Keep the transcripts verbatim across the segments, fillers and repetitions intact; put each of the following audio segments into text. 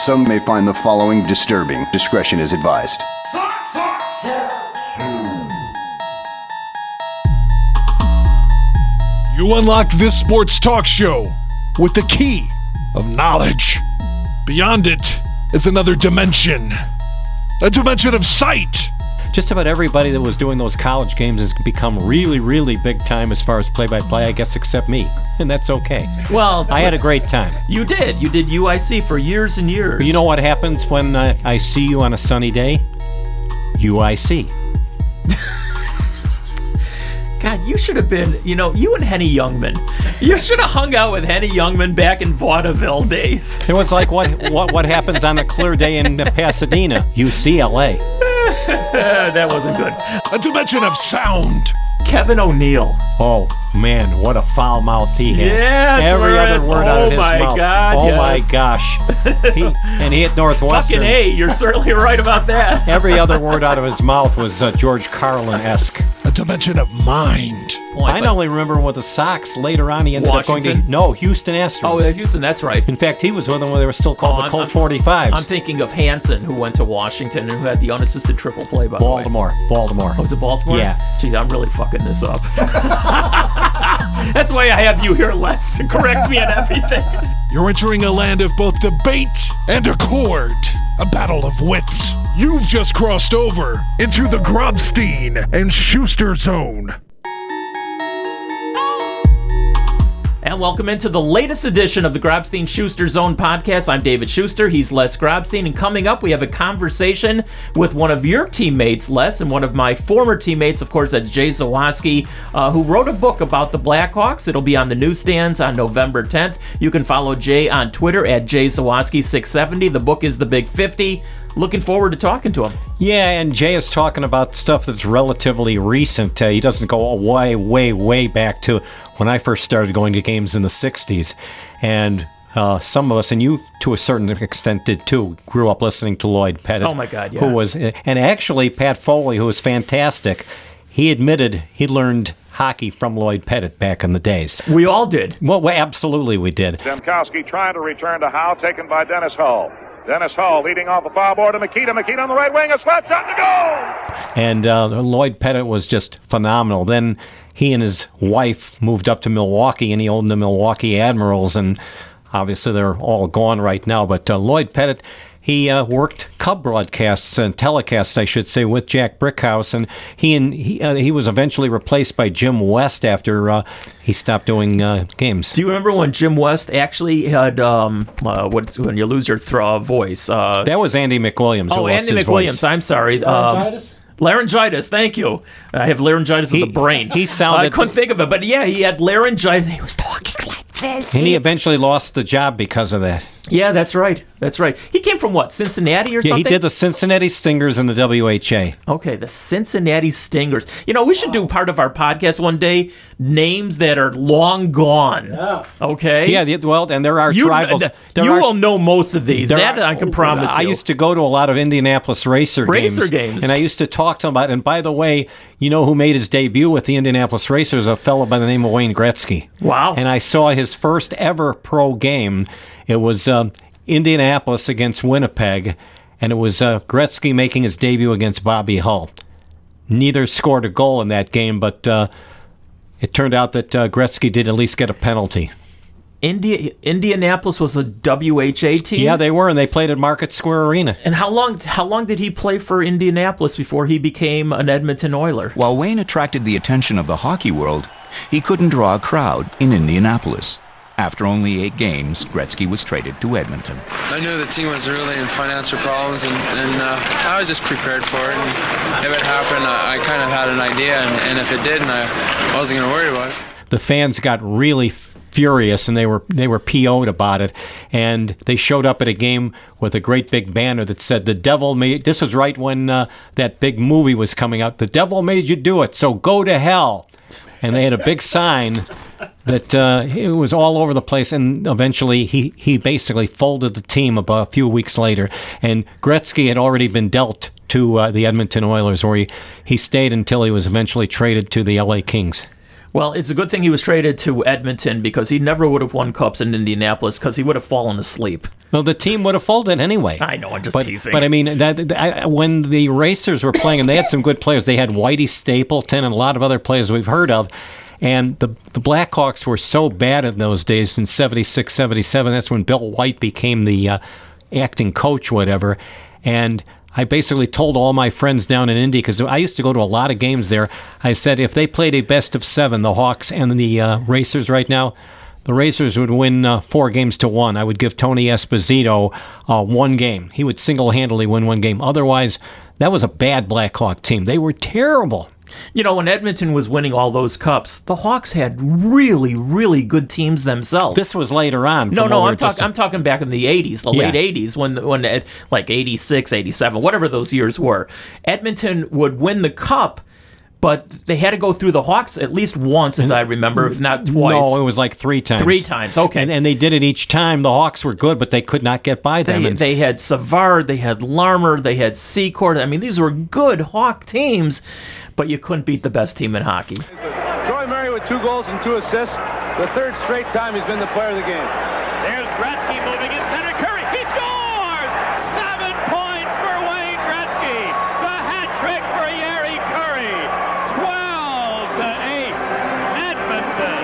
Some may find the following disturbing. Discretion is advised. You unlocked this sports talk show with the key of knowledge. Beyond it is another dimension, a dimension of sight. Just about everybody that was doing those college games has become really, really big time as far as play-by-play, I guess, except me. And that's okay. Well, I had a great time. You did. You did U I C for years and years. You know what happens when uh, I see you on a sunny day? U I C. God, you should have been, you know, you and Henny Youngman. You should have hung out with Henny Youngman back in vaudeville days. It was like what what what happens on a clear day in Pasadena, U C L A. That wasn't good. A dimension of sound. Kevin O'Neill. Oh, man, what a foul mouth he had. Yeah, that's Every right. other word oh out of his my mouth. God, oh, yes. my gosh. He, and he hit Northwestern. Fucking A, you're certainly right about that. Every other word out of his mouth was uh, George Carlin-esque. A dimension of mind. Boy, I only remember with the Sox. Later on, he ended Washington? up going to... No, Houston Astros. Oh, yeah, Houston, that's right. In fact, he was with them when they were still called Oh, the I'm- Colt I'm- forty-fives. I'm thinking of Hanson, who went to Washington and who had the unassisted triple play, by Baltimore. the way. Baltimore. Oh, was it Baltimore? Yeah. Gee, I'm really fucking this up. That's why I have you here, Les, to correct me on everything. You're entering a land of both debate and accord. A battle of wits. You've just crossed over into the Grobstein and Schuster zone. And welcome into the latest edition of the Grobstein Schuster Zone podcast. I'm David Schuster. He's Les Grobstein. And coming up, we have a conversation with one of your teammates, Les, and one of my former teammates, of course, that's Jay Zawaski, uh, who wrote a book about the Blackhawks. It'll be on the newsstands on November tenth. You can follow Jay on Twitter at Jay Zawaski six seventy. The book is The Big fifty. Looking forward to talking to him. Yeah, and Jay is talking about stuff that's relatively recent. Uh, he doesn't go way, way, way back to when I first started going to games in the sixties. And uh, some of us, and you to a certain extent did too, grew up listening to Lloyd Pettit. Oh, my God, yeah. Who was, and actually Pat Foley, who was fantastic, he admitted he learned hockey from Lloyd Pettit back in the days. We all did. Well, well absolutely we did. Demkowski trying to return to Howe, taken by Dennis Hull. Dennis Hull leading off the foul board to Makita. Makita on the right wing, a slap shot to go! And uh, Lloyd Pettit was just phenomenal. Then he and his wife moved up to Milwaukee, and he owned the Milwaukee Admirals, and obviously they're all gone right now. But uh, Lloyd Pettit, he uh, worked Cub broadcasts and telecasts, I should say, with Jack Brickhouse, and he and he uh, he was eventually replaced by Jim West after uh, he stopped doing uh, games. Do you remember when Jim West actually had, um, uh, what, when you lose your throw voice? Uh, That was Andy McWilliams. who oh, lost Andy his McWilliams, voice. I'm sorry. Laryngitis? Um, laryngitis, thank you. I have laryngitis He- of the brain. he sounded- I couldn't think of it, but yeah, he had laryngitis. He was talking like this. And he eventually lost the job because of that. Yeah, that's right. That's right. He came from what, Cincinnati or Yeah, something? he did the Cincinnati Stingers in the W H A. Okay, the Cincinnati Stingers. You know, we should do part of our podcast one day, names that are long gone. Yeah. Okay? Yeah, the- well, and there are You, tribals. There you are, will know most of these. there That are- I can promise I you. used to go to a lot of Indianapolis racer, Racer games, games. and I used to talk to him about. And by the way, you know who made his debut with the Indianapolis Racers? A fellow by the name of Wayne Gretzky. Wow. And I saw his first ever pro game. It was um, Indianapolis against Winnipeg, and it was uh, Gretzky making his debut against Bobby Hull. Neither scored a goal in that game, but uh, it turned out that uh, Gretzky did at least get a penalty. India, Indianapolis was a W H A team? Yeah, they were, and they played at Market Square Arena. And how long how long did he play for Indianapolis before he became an Edmonton Oiler? While Wayne attracted the attention of the hockey world, he couldn't draw a crowd in Indianapolis. After only eight games, Gretzky was traded to Edmonton. I knew the team was really in financial problems, and, and uh, I was just prepared for it. And if it happened, I, I kind of had an idea, and, and if it didn't, I, I wasn't going to worry about it. The fans got really furious, and they were they were P O'd about it, and they showed up at a game with a great big banner that said, "The devil made." This was right when uh, that big movie was coming out. "The devil made you do it, so go to hell." And they had a big sign that uh, it was all over the place, and eventually he, he basically folded the team about a few weeks later. And Gretzky had already been dealt to uh, the Edmonton Oilers, where he, he stayed until he was eventually traded to the L A Kings. Well, it's a good thing he was traded to Edmonton because he never would have won cups in Indianapolis because he would have fallen asleep. Well, the team would have folded anyway. I know, I'm just but, teasing. But I mean, that, that, I, when the Racers were playing, and they had some good players, they had Whitey Stapleton and a lot of other players we've heard of. And the the Blackhawks were so bad in those days in seventy-six, seventy-seven. That's when Bill White became the uh, acting coach, whatever. And I basically told all my friends down in Indy, because I used to go to a lot of games there, I said if they played a best of seven, the Hawks and the uh, Racers right now, the Racers would win uh, four games to one. I would give Tony Esposito uh, one game. He would single-handedly win one game. Otherwise, that was a bad Blackhawk team. They were terrible. You know, when Edmonton was winning all those cups, the Hawks had really, really good teams themselves. This was later on. No, no, I'm talking. I'm talking back in the eighties, the Yeah. late eighties, when when it, like eighty-six, eighty-seven, whatever those years were. Edmonton would win the cup, but they had to go through the Hawks at least once, if I remember, if not twice. No, it was like three times. Three times, okay. And, and they did it each time. The Hawks were good, but they could not get by them. They, and they had Savard, they had Larmer, they had Secord. I mean, these were good Hawk teams, but you couldn't beat the best team in hockey. Troy Murray with two goals and two assists. The third straight time he's been the player of the game. There's Gretzky moving in center. Curry, he scores! Seven points for Wayne Gretzky. The hat trick for Yari Curry. twelve to eight. Edmonton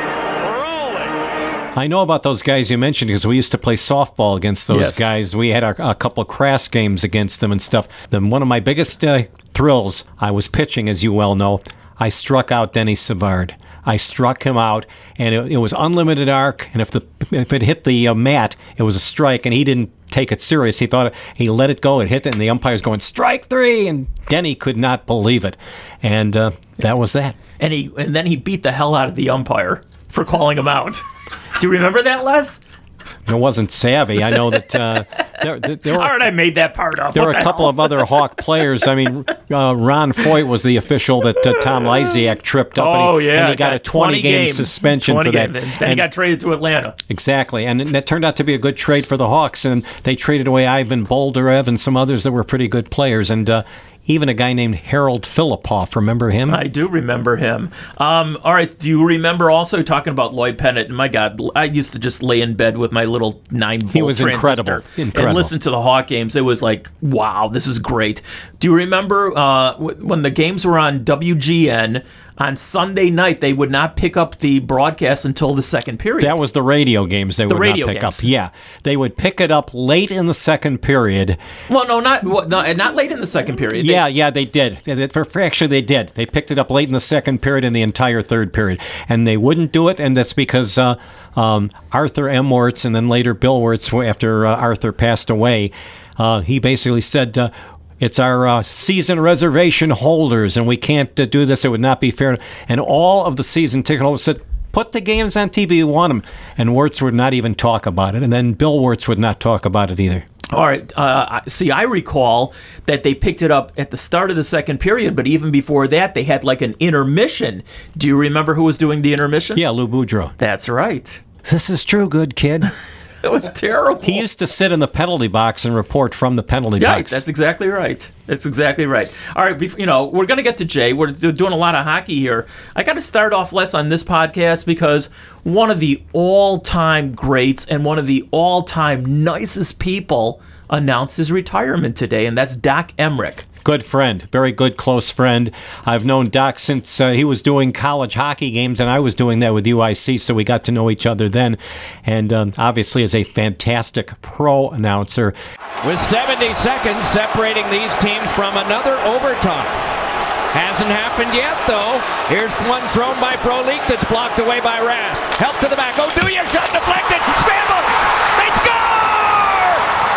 rolling. I know about those guys you mentioned because we used to play softball against those Yes. guys. We had a, a couple of crass games against them and stuff. Then one of my biggest uh, thrills, I was pitching, as you well know. I struck out Denny Savard. I struck him out, and it, it was unlimited arc. And if the if it hit the uh, mat, it was a strike. And he didn't take it serious. He thought it, he let it go. It hit it, and the umpire's going strike three. And Denny could not believe it, and uh, that was that. And he and then he beat the hell out of the umpire for calling him out. Do you remember that, Les? It wasn't savvy. I know that uh, there, there, there were. All right, I made that part up. There What were a the couple hell? of other Hawk players. I mean, uh, Ron Foyt was the official that uh, Tom Lysiak tripped up. Oh, and he, yeah. and he got a twenty-game suspension twenty for that. Game. Then he And- got traded to Atlanta. Exactly, and that turned out to be a good trade for the Hawks, and they traded away Ivan Boldarev and some others that were pretty good players, and uh, even a guy named Harold Filipoff. Remember him? I do remember him. Um, all right, do you remember also talking about Lloyd Pennant? My God, I used to just lay in bed with my little nine-volt He was transistor incredible. Incredible. and listen to the Hawk games. It was like, wow, this is great. Do you remember uh, w- when the games were on W G N? On Sunday night, they would not pick up the broadcast until the second period. That was the radio games they The would radio not pick games. up. Yeah, they would pick it up late in the second period. Well, no, not well, no, not late in the second period. They- Yeah, yeah, they did. They- they- for- Actually, they did. They picked it up late in the second period and the entire third period. And they wouldn't do it, and that's because uh, um, Arthur M. Wirtz and then later Bill Wirtz, after uh, Arthur passed away, uh, he basically said, uh, it's our uh, season reservation holders, and we can't uh, do this. It would not be fair. And all of the season ticket holders said, put the games on T V. We want them. And Wirtz would not even talk about it. And then Bill Wirtz would not talk about it either. All right. Uh, see, I recall that they picked it up at the start of the second period, but even before that, they had like an intermission. Do you remember who was doing the intermission? Yeah, Lou Boudreau. That's right. This is true, good kid. It was terrible. He used to sit in the penalty box and report from the penalty Right, box. that's exactly right. That's exactly right. All right, bef- you know, we're going to get to Jay. We're do- doing a lot of hockey here. I got to start off less on this podcast because one of the all-time greats and one of the all-time nicest people announced his retirement today, and that's Doc Emrick. Good friend, very good, close friend. I've known Doc since uh, he was doing college hockey games, and I was doing that with U I C, so we got to know each other then. And um, obviously is a fantastic pro announcer. With seventy seconds separating these teams from another overtime. Hasn't happened yet, though. Here's one thrown by Frolik that's blocked away by Rask. Help to the back. Oduya shot deflected. Scramble. They score!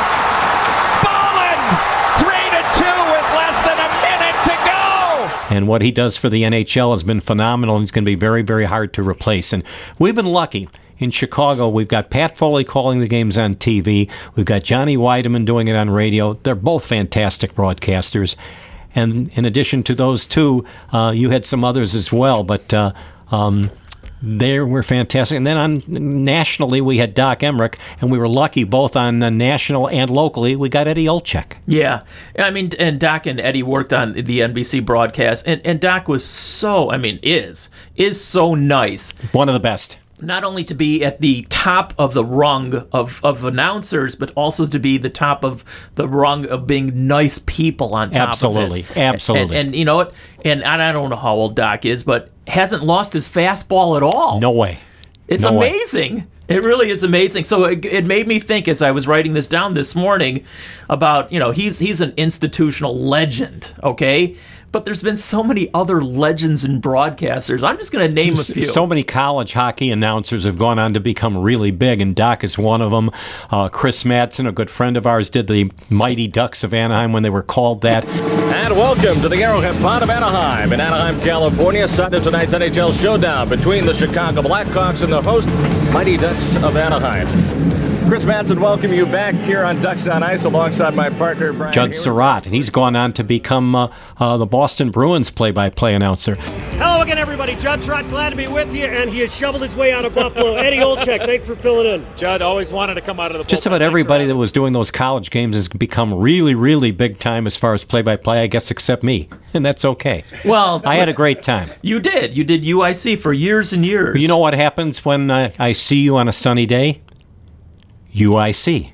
Ballin! three to two with less than a minute to go! And what he does for the N H L has been phenomenal, and it's going to be very, very hard to replace. And we've been lucky. In Chicago, we've got Pat Foley calling the games on T V. We've got Johnny Weideman doing it on radio. They're both fantastic broadcasters. And in addition to those two, uh, you had some others as well. But uh, um, They were fantastic. And then on nationally, we had Doc Emmerich, and we were lucky both on uh, national and locally. We got Eddie Olczyk. Yeah. I mean, and Doc and Eddie worked on the N B C broadcast, and, and Doc was so, I mean, is, is so nice. One of the best. Not only to be at the top of the rung of, of announcers, but also to be the top of the rung of being nice people on top absolutely, of it. Absolutely. And, and you know what? And I don't know how old Doc is, but hasn't lost his fastball at all. No way. It's no amazing. Way. It really is amazing. So it, it made me think as I was writing this down this morning about, you know, he's he's an institutional legend, okay? But there's been so many other legends and broadcasters. I'm just going to name a few. So many college hockey announcers have gone on to become really big, and Doc is one of them. Uh, Chris Madsen, a good friend of ours, did the Mighty Ducks of Anaheim when they were called that. And welcome to the Arrowhead Pond of Anaheim in Anaheim, California. Sunday tonight's N H L showdown between the Chicago Blackhawks and the host Mighty Ducks of Anaheim. Chris Madsen, welcome you back here on Ducks on Ice alongside my partner, Brian Judd Hayward. Surratt, and he's gone on to become uh, uh, the Boston Bruins play-by-play announcer. Hello again, everybody. Judd Surratt, glad to be with you, and he has shoveled his way out of Buffalo. Eddie Olczyk, thanks for filling in. Judd always wanted to come out of the Just bullpen. about everybody that was doing those college games has become really, really big time as far as play-by-play, I guess, except me, and that's okay. Well, I had a great time. You did. You did U I C for years and years. You know what happens when uh, I see you on a sunny day? U I C.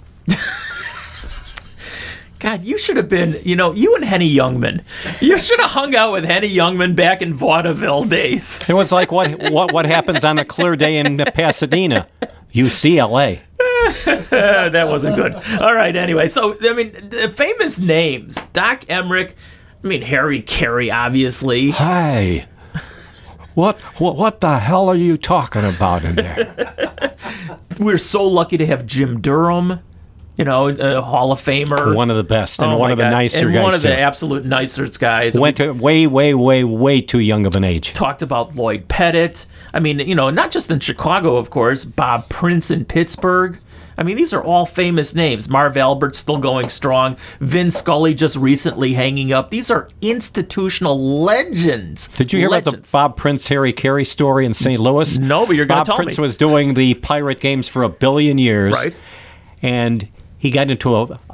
God, you should have been, you know, you and Henny Youngman. You should have hung out with Henny Youngman back in vaudeville days. It was like what what what happens on a clear day in Pasadena, U C L A. That wasn't good. All right, anyway. So, I mean, the famous names. Doc Emmerich. I mean, Harry Carey, obviously. Hi. What, what what the hell are you talking about in there? We're so lucky to have Jim Durham, you know, a Hall of Famer. One of the best and oh one of the God. nicer and guys. one of too. the absolute nicest guys. Went to way, way, way, way too young of an age. Talked about Lloyd Pettit. I mean, you know, not just in Chicago, of course. Bob Prince in Pittsburgh. I mean, these are all famous names. Marv Albert still going strong. Vin Scully just recently hanging up. These are institutional legends. Did you hear legends. about the Bob Prince, Harry Carey story in Saint Louis? No, but you're going to tell Bob Prince me. was doing the Pirate games for a billion years. Right. And he got into, a, uh,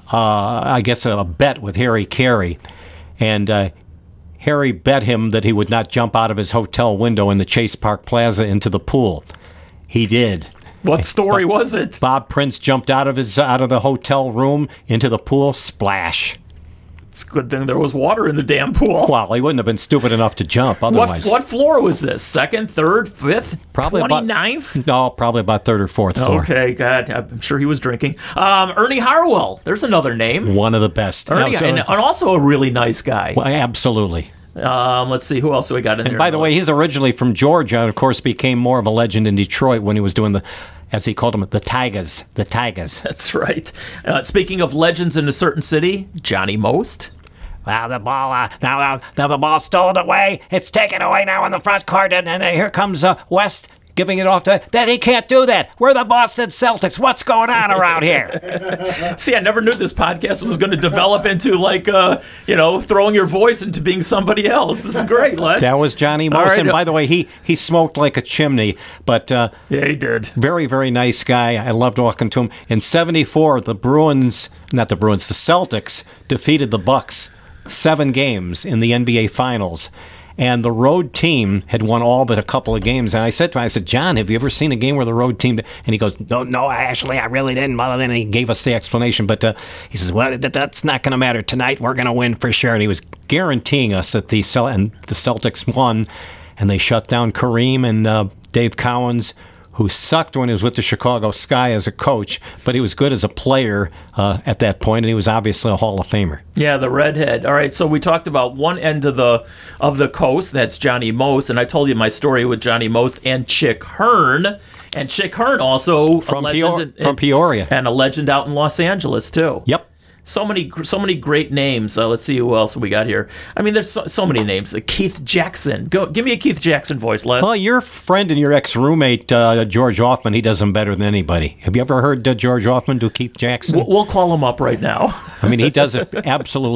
I guess, a bet with Harry Carey. And uh, Harry bet him that he would not jump out of his hotel window in the Chase Park Plaza into the pool. He did. What story Bob, was it? Bob Prince jumped out of his out of the hotel room into the pool. Splash. It's a good thing there was water in the damn pool. Well, he wouldn't have been stupid enough to jump otherwise. What, what floor was this? Second, third, fifth, probably twenty-ninth? About, no, probably about third or fourth floor. Okay, God, I'm sure he was drinking. Um, Ernie Harwell. There's another name. One of the best. Ernie, so, and, and also a really nice guy. Well, absolutely. Um, let's see, who else do we got in and there? And by the way, he's originally from Georgia, and of course became more of a legend in Detroit when he was doing the, as he called them, the Tigers. The Tigers. That's right. Uh, speaking of legends in a certain city, Johnny Most. Well, the ball, uh, now, uh, now the ball stolen away. It's taken away now in the front court, and, and uh, here comes uh, West giving it off to... That he can't do that. We're the Boston Celtics. What's going on around here? See, I never knew this podcast was going to develop into, like, uh, you know, throwing your voice into being somebody else. This is great, Les. That was Johnny Most. Right. And by the way, he, he smoked like a chimney, but... Uh, yeah, he did. Very, very nice guy. I loved talking to him. In seventy-four, the Bruins... Not the Bruins, the Celtics defeated the Bucks seven games in the N B A Finals. And the road team had won all but a couple of games. And I said to him, I said, John, have you ever seen a game where the road team... And he goes, no, no, actually, I really didn't. And he gave us the explanation. But uh, he says, well, that, that's not going to matter. Tonight, we're going to win for sure. And he was guaranteeing us that the, Cel- and the Celtics won. And they shut down Kareem and uh, Dave Cowens, who sucked when he was with the Chicago Sky as a coach, but he was good as a player uh, at that point, and he was obviously a Hall of Famer. Yeah, the redhead. All right, so we talked about one end of the of the coast, that's Johnny Most, and I told you my story with Johnny Most and Chick Hearn. And Chick Hearn also from, a legend Peor- in, from Peoria. And a legend out in Los Angeles, too. Yep. So many, so many great names. Uh, let's see who else we got here. I mean, there's so, so many names. Uh, Keith Jackson. Go, give me a Keith Jackson voice, Les. Well, your friend and your ex-roommate uh, George Hoffman, he does them better than anybody. Have you ever heard uh, George Hoffman do Keith Jackson? We'll, we'll call him up right now. I mean, he does it absolutely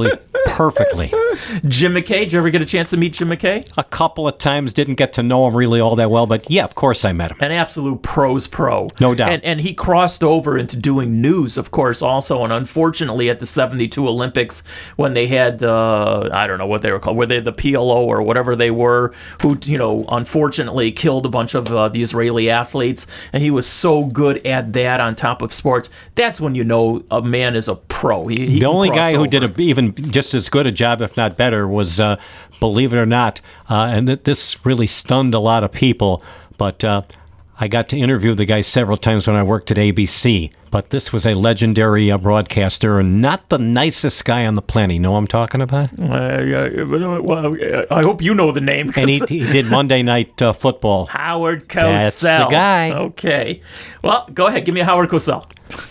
perfectly. Jim McKay, did you ever get a chance to meet Jim McKay? A couple of times, didn't get to know him really all that well, but yeah, of course I met him. An absolute pro's pro. No doubt. And, and he crossed over into doing news, of course, also. And unfortunately, at the seventy-two Olympics, when they had, uh, I don't know what they were called, were they the P L O or whatever they were, who, you know, unfortunately killed a bunch of uh, the Israeli athletes. And he was so good at that on top of sports. That's when you know a man is a pro. He, he the only guy over. who did a, even just as good a job, if not better, was, uh, believe it or not, uh, and th- this really stunned a lot of people, but uh, I got to interview the guy several times when I worked at A B C. But this was a legendary uh, broadcaster and not the nicest guy on the planet. You know what I'm talking about? Uh, well, I hope you know the name. And he, he did Monday Night uh, Football. Howard Cosell. That's the guy. Okay. Well, go ahead. Give me a Howard Cosell.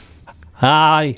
Hi.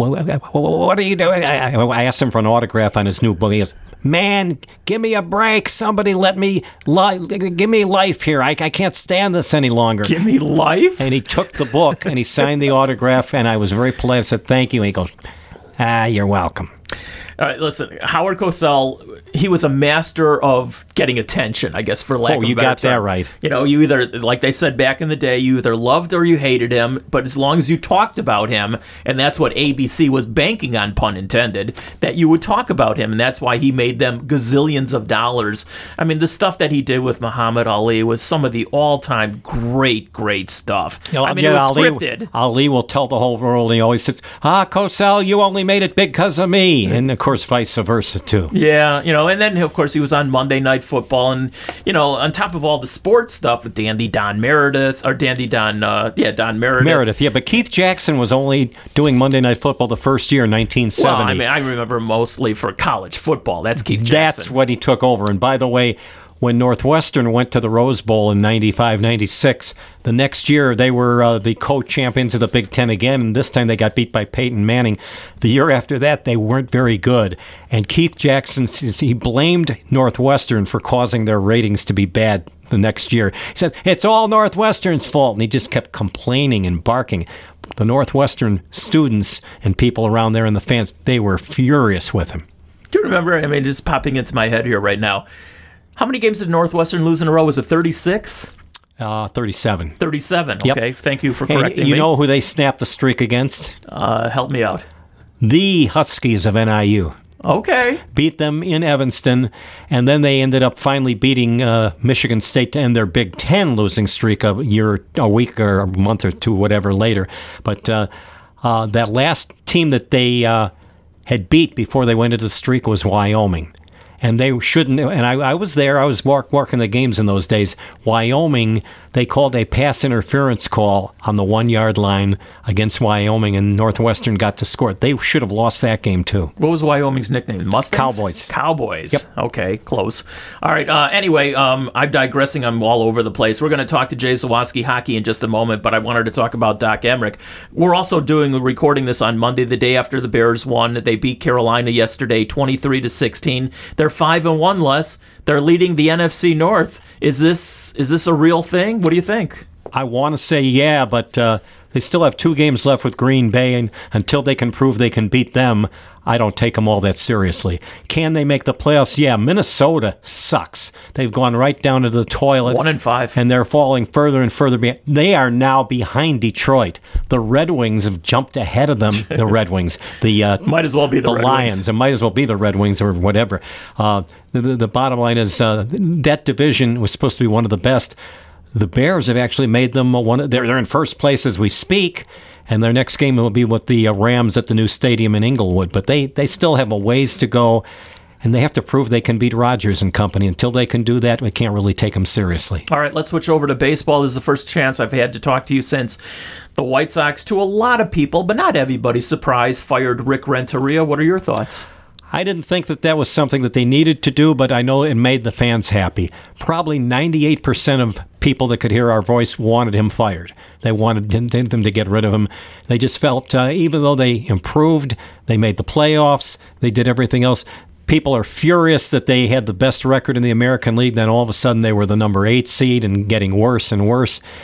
What are you doing? I, I asked him for an autograph on his new book. He goes, man, give me a break. Somebody let me, li- give me life here. I, I can't stand this any longer. Give me life? And he took the book and he signed the autograph, and I was very polite. I said, thank you. And he goes, ah, you're welcome. All right, listen, Howard Cosell, he was a master of getting attention, I guess, for lack oh, of a you better got term. that right. You know, you either, like they said back in the day, you either loved or you hated him, but as long as you talked about him, and that's what A B C was banking on, pun intended, that you would talk about him, and that's why he made them gazillions of dollars. I mean, the stuff that he did with Muhammad Ali was some of the all-time great, great stuff. You know, I mean, yeah, it was Ali, scripted. Ali will tell the whole world, he always says, ah, Cosell, you only made it big because of me. And, of course, vice versa. Too. Yeah, you know, and then of course he was on Monday Night Football, and you know, on top of all the sports stuff with Dandy Don Meredith or Dandy Don, uh, yeah, Don Meredith. Meredith, yeah, but Keith Jackson was only doing Monday Night Football the first year in nineteen seventy. Well, I mean, I remember mostly for college football. That's Keith Jackson. That's what he took over. And by the way, when Northwestern went to the Rose Bowl in ninety-five ninety-six, the next year they were uh, the co-champions of the Big Ten again, and this time they got beat by Peyton Manning. The year after that, they weren't very good. And Keith Jackson, he blamed Northwestern for causing their ratings to be bad the next year. He said, it's all Northwestern's fault, and he just kept complaining and barking. The Northwestern students and people around there and the fans, they were furious with him. Do you remember, I mean, just popping into my head here right now, how many games did Northwestern lose in a row? Was it thirty-six? Uh, thirty-seven. thirty-seven, Yep. okay. Thank you for And correcting you me. You know who they snapped the streak against? Uh, help me out. The Huskies of N I U. Okay. Beat them in Evanston, and then they ended up finally beating uh, Michigan State to end their Big Ten losing streak a year, a week or a month or two, whatever, later. But uh, uh, that last team that they uh, had beat before they went into the streak was Wyoming. And they shouldn't, and I, I was there, I was walk, working the games in those days. Wyoming, they called a pass interference call on the one-yard line against Wyoming, and Northwestern got to score. They should have lost that game, too. What was Wyoming's nickname? Mustangs? Cowboys. Cowboys. Yep. Okay, close. All right, uh, anyway, um, I'm digressing. I'm all over the place. We're going to talk to Jay Zawaski hockey in just a moment, but I wanted to talk about Doc Emrick. We're also doing recording this on Monday, the day after the Bears won. They beat Carolina yesterday, twenty-three to sixteen. They're five and one, Les. They're leading the N F C North. Is this is this a real thing? What do you think? I want to say yeah, but uh, they still have two games left with Green Bay, and until they can prove they can beat them, I don't take them all that seriously. Can they make the playoffs? Yeah, Minnesota sucks. They've gone right down to the toilet. One and five. And they're falling further and further behind. They are now behind Detroit. The Red Wings have jumped ahead of them. The Red Wings. The uh, Might as well be the, the Red Lions. Wings. It might as well be the Red Wings or whatever. Uh, the, the, the bottom line is uh, that division was supposed to be one of the best. The Bears have actually made them one of, they're, they're in first place as we speak, and their next game will be with the uh, Rams at the new stadium in Inglewood. But they, they still have a ways to go, and they have to prove they can beat Rodgers and company. Until they can do that, we can't really take them seriously. All right, let's switch over to baseball. This is the first chance I've had to talk to you since the White Sox, to a lot of people, but not everybody's surprise, fired Rick Renteria. What are your thoughts? I didn't think that that was something that they needed to do, but I know it made the fans happy. Probably ninety-eight percent of people that could hear our voice wanted him fired. They wanted them to get rid of him. They just felt, uh, even though they improved, they made the playoffs, they did everything else, people are furious that they had the best record in the American League, then all of a sudden they were the number eight seed and getting worse and worse.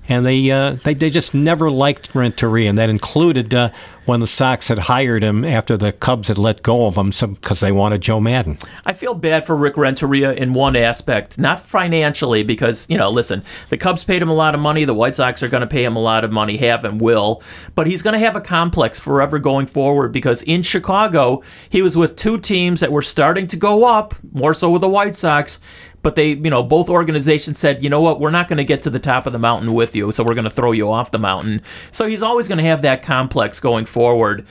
and they uh, they they just never liked Renteria, and that included uh, when the Sox had hired him after the Cubs had let go of him because they wanted Joe Madden. I feel bad for Rick Renteria in one aspect, not financially, because, you know, listen, the Cubs paid him a lot of money, the White Sox are going to pay him a lot of money, have and will, but he's going to have a complex forever going forward because in Chicago, he was with two teams that were starting to go up, more so with the White Sox, but they, you know, both organizations said, you know what, we're not going to get to the top of the mountain with you, so we're going to throw you off the mountain. So he's always going to have that complex going forward.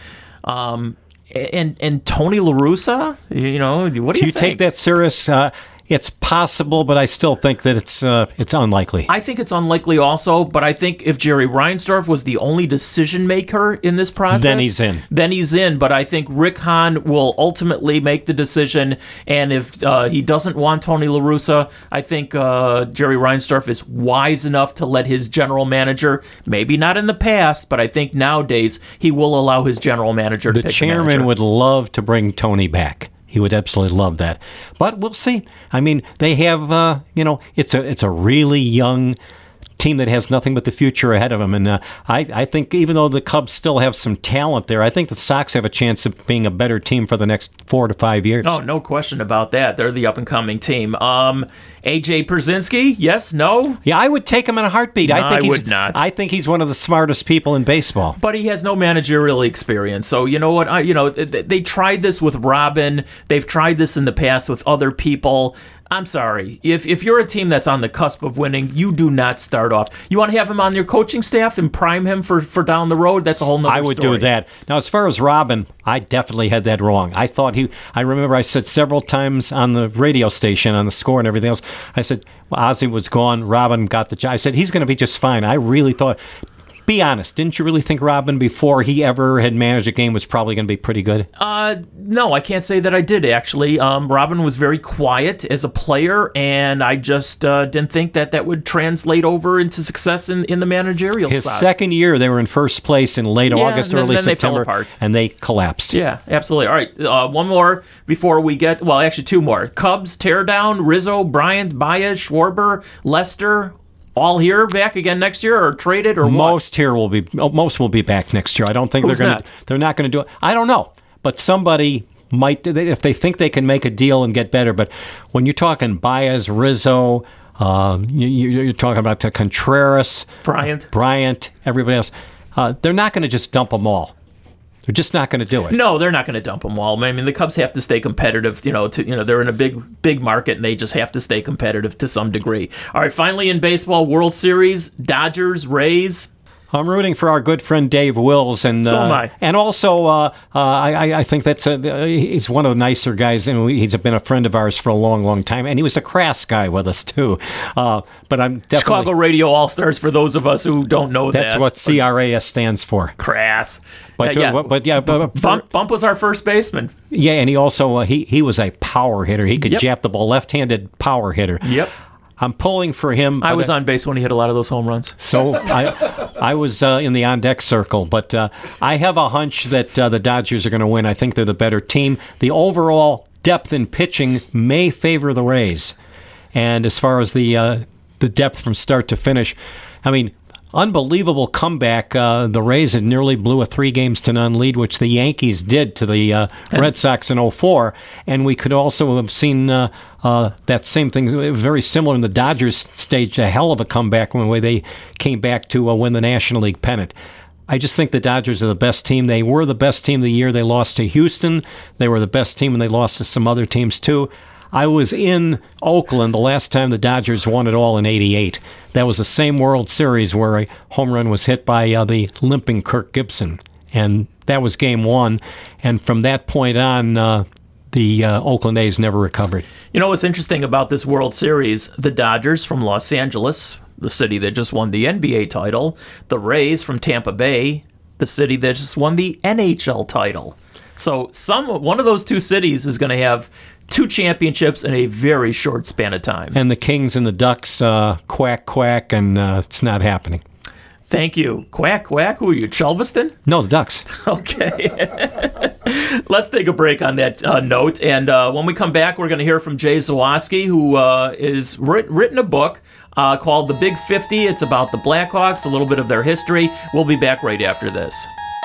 Um, and and Tony La Russa, you know, what do, do you, you think? take that serious? Uh, It's possible, but I still think that it's uh, it's unlikely. I think it's unlikely also, but I think if Jerry Reinsdorf was the only decision maker in this process, then he's in. Then he's in. But I think Rick Hahn will ultimately make the decision, and if uh, he doesn't want Tony La Russa, I think uh, Jerry Reinsdorf is wise enough to let his general manager, maybe not in the past, but I think nowadays he will allow his general manager to the pick chairman the manager. would love to bring Tony back. He would absolutely love that. But we'll see. I mean, they have, uh, you know, it's a it's a really young team that has nothing but the future ahead of them. And uh, I, I think even though the Cubs still have some talent there, I think the Sox have a chance of being a better team for the next four to five years. Oh, no question about that. They're the up-and-coming team. Um, A J Pierzynski, yes, no? Yeah, I would take him in a heartbeat. No, I, think I he's, would not. I think he's one of the smartest people in baseball. But he has no managerial experience. So, you know what? I, you know, they, they tried this with Robin. They've tried this in the past with other people. I'm sorry. If if you're a team that's on the cusp of winning, you do not start off. You want to have him on your coaching staff and prime him for, for down the road? That's a whole nother I would story. do that. Now, as far as Robin, I definitely had that wrong. I thought he, I remember I said several times on the radio station, on the Score and everything else, I said, well, Ozzie was gone, Robin got the job. I said, he's going to be just fine. I really thought, be honest, didn't you really think Robin, before he ever had managed a game, was probably going to be pretty good? Uh, no, I can't say that I did, actually. Um, Robin was very quiet as a player, and I just uh, didn't think that that would translate over into success in, in the managerial His side. second year, they were in first place in late Yeah, August, and then- early then they fell September, apart. and they collapsed. Yeah, absolutely. All right, uh, one more before we get, well, actually two more. Cubs, teardown, Rizzo, Bryant, Baez, Schwarber, Lester, all here back again next year, or traded, or what? Most here will be most will be back next year. I don't think Who's they're going not? to. They're not going to do it. I don't know, but somebody might if they think they can make a deal and get better. But when you're talking Baez, Rizzo, uh, you, you're talking about Contreras, Bryant, Bryant, everybody else, uh, they're not going to just dump them all. They're just not going to do it. No, they're not going to dump them all. I mean, the Cubs have to stay competitive. You know, to you know, they're in a big, big market, and they just have to stay competitive to some degree. All right, finally in baseball, World Series, Dodgers, Rays. I'm rooting for our good friend Dave Wills, and So uh, am I. and also uh, uh, I, I think that's a, he's one of the nicer guys, and he's been a friend of ours for a long, long time, and he was a crass guy with us too. Uh, but I'm definitely Chicago Radio All Stars for those of us who don't know that's that. what C R A S stands for. Crass. But yeah, yeah, yeah. but, but yeah, but, but- Bump, Bump was our first baseman. yeah, and he also uh, he he was a power hitter. He could Yep. jab the ball, left-handed power hitter. Yep. I'm pulling for him. I but, was uh, on base when he hit a lot of those home runs. So I, I was uh, in the on-deck circle, but uh, I have a hunch that uh, the Dodgers are going to win. I think they're the better team. The overall depth in pitching may favor the Rays, and as far as the uh, the depth from start to finish, I mean, unbelievable comeback. Uh, the Rays had nearly blew a three games to none lead, which the Yankees did to the uh, Red Sox in oh four, and we could also have seen uh, uh, that same thing, very similar in the Dodgers staged a hell of a comeback when they came back to uh, win the National League pennant. I just think the Dodgers are the best team. They were the best team the year they lost to Houston. They were the best team when they lost to some other teams too. I was in Oakland the last time the Dodgers won it all in eighty-eight. That was the same World Series where a home run was hit by uh, the limping Kirk Gibson. And that was game one. And from that point on, uh, the uh, Oakland A's never recovered. You know what's interesting about this World Series? The Dodgers from Los Angeles, the city that just won the N B A title. The Rays from Tampa Bay, the city that just won the N H L title. So some one of those two cities is going to have two championships in a very short span of time. And the Kings and the Ducks, uh, quack, quack, and uh, it's not happening. Thank you. Quack, quack. Who are you, Chelveston? No, the Ducks. Okay. Let's take a break on that uh, note. And uh, when we come back, we're going to hear from Jay Zawaski, who uh, is writ- written a book uh, called The Big fifty. It's about the Blackhawks, a little bit of their history. We'll be back right after this.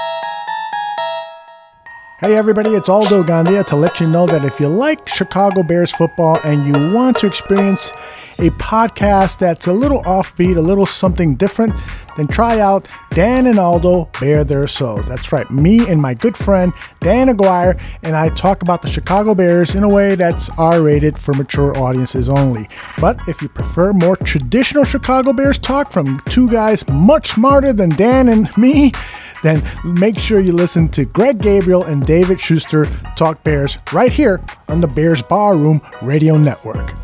Hey everybody, it's Aldo Gandia to let you know that if you like Chicago Bears football and you want to experience a podcast that's a little offbeat, a little something different, then try out Dan and Aldo Bear Their Souls. That's right, me and my good friend Dan Aguirre and I talk about the Chicago Bears in a way that's R-rated for mature audiences only. But if you prefer more traditional Chicago Bears talk from two guys much smarter than Dan and me, then make sure you listen to Greg Gabriel and David Schuster talk Bears right here on the Bears Barroom Radio Network.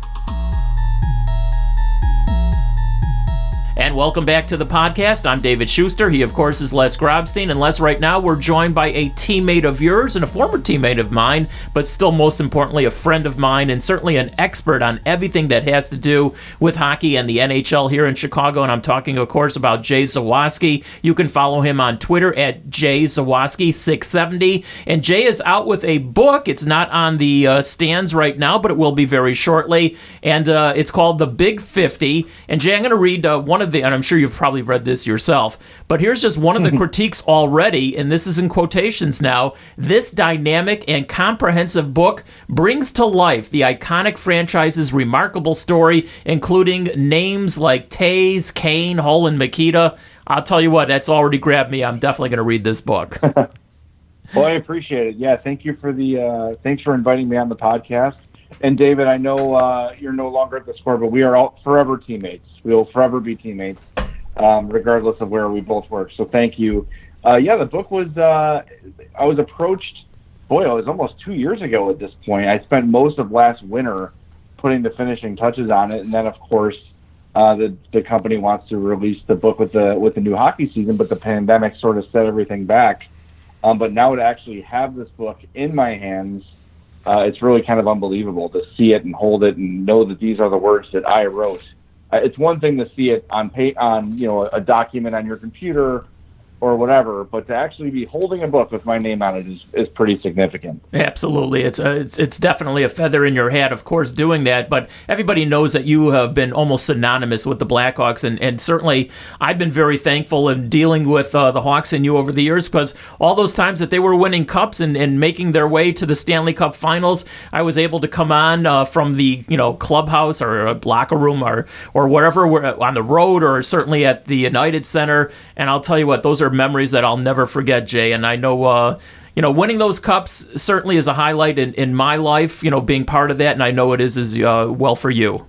And welcome back to the podcast. I'm David Schuster. He, of course, is Les Grobstein. And Les, right now, we're joined by a teammate of yours and a former teammate of mine, but still, most importantly, a friend of mine and certainly an expert on everything that has to do with hockey and the N H L here in Chicago. And I'm talking, of course, about Jay Zawaski. You can follow him on Twitter at Jay Zawaski six seventy. And Jay is out with a book. It's not on the uh, stands right now, but it will be very shortly. And uh, it's called The Big fifty. And Jay, I'm going to read uh, one of the, and I'm sure you've probably read this yourself, but here's just one of the critiques already, and this is in quotations now. This dynamic and comprehensive book brings to life the iconic franchise's remarkable story, including names like Taze, Kane, Hull, and Mikita. I'll tell you what, that's already grabbed me. I'm definitely going to read this book. Well, I appreciate it. Yeah, thank you for the, uh, thanks for inviting me on the podcast. And David, I know uh, you're no longer at the Score, but we are all forever teammates. We will forever be teammates, um, regardless of where we both work. So thank you. Uh, yeah, the book was, uh, I was approached, boy, it was almost two years ago at this point. I spent most of last winter putting the finishing touches on it. And then, of course, uh, the, the company wants to release the book with the, with the new hockey season, but the pandemic sort of set everything back. Um, but now to actually have this book in my hands, Uh, it's really kind of unbelievable to see it and hold it and know that these are the words that I wrote. Uh, it's one thing to see it on pay, on you know a document on your computer or whatever, but to actually be holding a book with my name on it is, is pretty significant. Absolutely. It's, a, it's it's definitely a feather in your hat, of course, doing that, but everybody knows that you have been almost synonymous with the Blackhawks, and, and certainly I've been very thankful in dealing with uh, the Hawks and you over the years, because all those times that they were winning cups and, and making their way to the Stanley Cup Finals, I was able to come on uh, from the you know clubhouse or a locker room or, or wherever, we're on the road or certainly at the United Center, and I'll tell you what, those are memories that I'll never forget, Jay. And I know, uh, you know, winning those cups certainly is a highlight in, in my life, you know, being part of that. And I know it is as uh, well for you.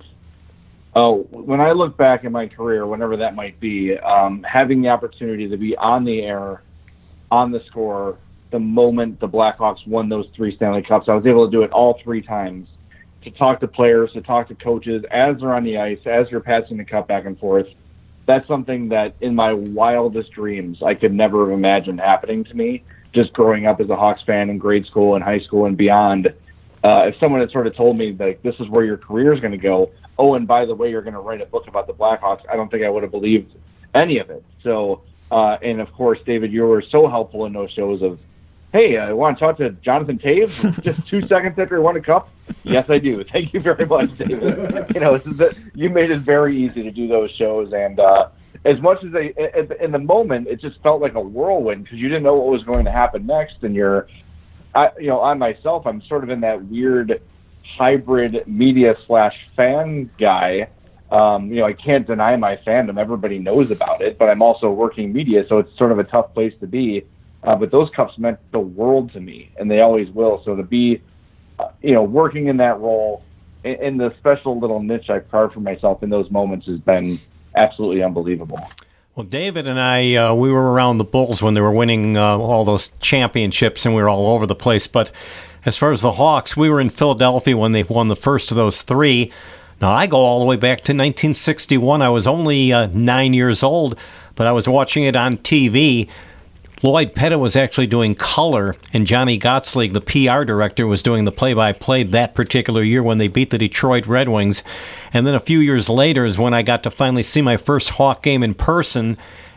Oh, when I look back in my career, whenever that might be, um, having the opportunity to be on the air, on the Score, the moment the Blackhawks won those three Stanley Cups, I was able to do it all three times, to talk to players, to talk to coaches as they're on the ice, as you're passing the cup back and forth. That's something that in my wildest dreams I could never have imagined happening to me, just growing up as a Hawks fan in grade school and high school and beyond. Uh, if someone had sort of told me that this is where your career is going to go, oh, and by the way, you're going to write a book about the Blackhawks, I don't think I would have believed any of it. So, uh, and of course, David, you were so helpful in those shows of, hey, I want to talk to Jonathan Toews just two seconds after he won a cup. Yes, I do. Thank you very much, David. You know, this is the, you made it very easy to do those shows, and uh, as much as they, in the moment, it just felt like a whirlwind because you didn't know what was going to happen next, and you're, I, you know, I myself, I'm sort of in that weird hybrid media slash fan guy. Um, you know, I can't deny my fandom. Everybody knows about it, but I'm also working media, so it's sort of a tough place to be. Uh, but those cups meant the world to me, and they always will. So to be, uh, you know, working in that role, in, in the special little niche I've carved for myself in those moments has been absolutely unbelievable. Well, David and I, uh, we were around the Bulls when they were winning uh, all those championships, and we were all over the place. But as far as the Hawks, we were in Philadelphia when they won the first of those three. Now, I go all the way back to nineteen sixty-one. I was only uh, nine years old, but I was watching it on T V. Lloyd Pettit was actually doing color, and Johnny Gottslig, the P R director, was doing the play-by-play that particular year when they beat the Detroit Red Wings. And then a few years later is when I got to finally see my first Hawk game in person,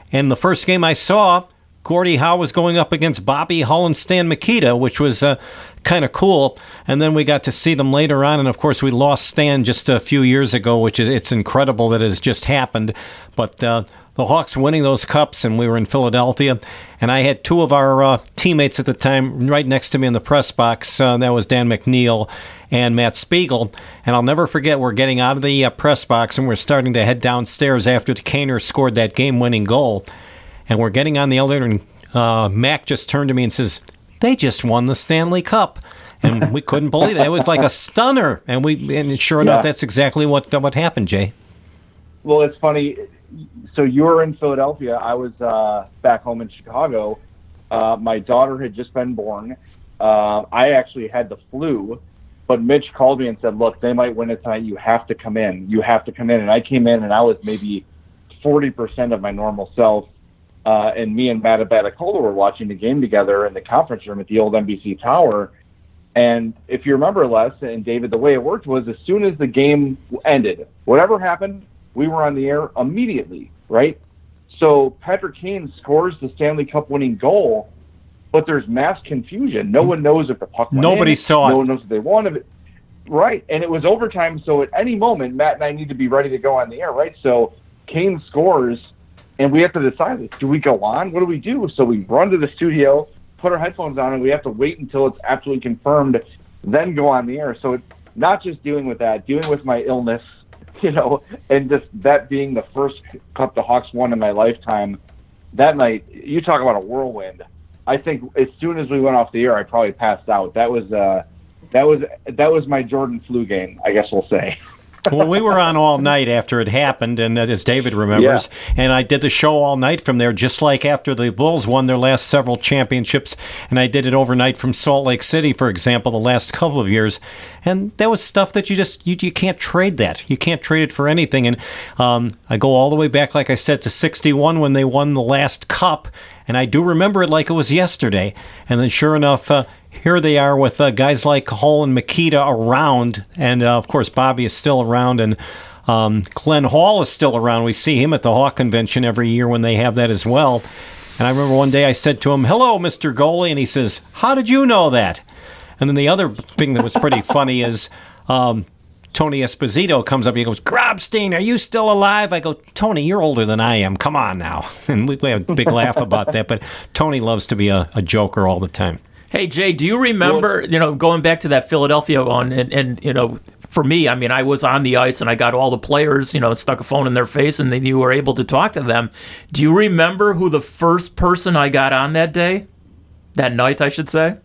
And the first game I saw, Gordie Howe was going up against Bobby Hull and Stan Mikita, which was uh, kind of cool. And then we got to see them later on. And, of course, we lost Stan just a few years ago, which is it's incredible that it has just happened. But uh, the Hawks winning those cups, and we were in Philadelphia. And I had two of our uh, teammates at the time right next to me in the press box. Uh, that was Dan McNeil and Matt Spiegel. And I'll never forget, we're getting out of the uh, press box, and we're starting to head downstairs after the Kaner scored that game-winning goal. And we're getting on the elevator, and uh, Mac just turned to me and says, "They just won the Stanley Cup." And we couldn't believe it. It was like a stunner. And we, and sure enough, Yeah. that's exactly what what happened, Jay. Well, it's funny. So you were in Philadelphia. I was uh, back home in Chicago. Uh, my daughter had just been born. Uh, I actually had the flu, but Mitch called me and said, "Look, they might win it tonight. You have to come in. You have to come in." And I came in, and I was maybe forty percent of my normal self. Uh, and me and Matt Abatacola were watching the game together in the conference room at the old N B C Tower. And if you remember, Les and David, the way it worked was as soon as the game ended, whatever happened, we were on the air immediately, right? So Patrick Kane scores the Stanley Cup winning goal, but there's mass confusion. No one knows if the puck went Nobody in. saw it. No one knows if they wanted it. Right, and it was overtime, so at any moment, Matt and I need to be ready to go on the air, right? So Kane scores, and we have to decide, do we go on? What do we do? So we run to the studio, put our headphones on, and we have to wait until it's absolutely confirmed, then go on the air. So it's not just dealing with that, dealing with my illness, you know, and just that being the first cup the Hawks won in my lifetime. That night, you talk about a whirlwind. I think as soon as we went off the air, I probably passed out. That was uh, that was that was my Jordan flu game, I guess we'll say. Well, we were on all night after it happened, and as David remembers, yeah. and I did the show all night from there, just like after the Bulls won their last several championships, and I did it overnight from Salt Lake City, for example, the last couple of years, and that was stuff that you just, you, you can't trade that. You can't trade it for anything, and um, I go all the way back, like I said, to sixty-one when they won the last cup, and I do remember it like it was yesterday, and then sure enough, uh, here they are with uh, guys like Hull and Mikita around, and uh, of course Bobby is still around, and um, Glenn Hall is still around. We see him at the Hawk Convention every year when they have that as well. And I remember one day I said to him, "Hello, Mister Goalie," and he says, "How did you know that?" And then the other thing that was pretty funny is um, Tony Esposito comes up and he goes, "Grobstein, are you still alive?" I go, "Tony, you're older than I am. Come on now." And we, we have a big laugh about that, but Tony loves to be a, a joker all the time. Hey, Jay, do you remember, you know, going back to that Philadelphia one, and, and, you know, for me, I mean, I was on the ice and I got all the players, you know, stuck a phone in their face and then you were able to talk to them. Do you remember who the first person I got on that day? That night, I should say?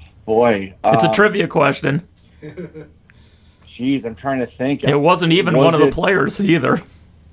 Boy. It's um, a trivia question. Jeez, I'm trying to think. It wasn't even was one of it, the players either.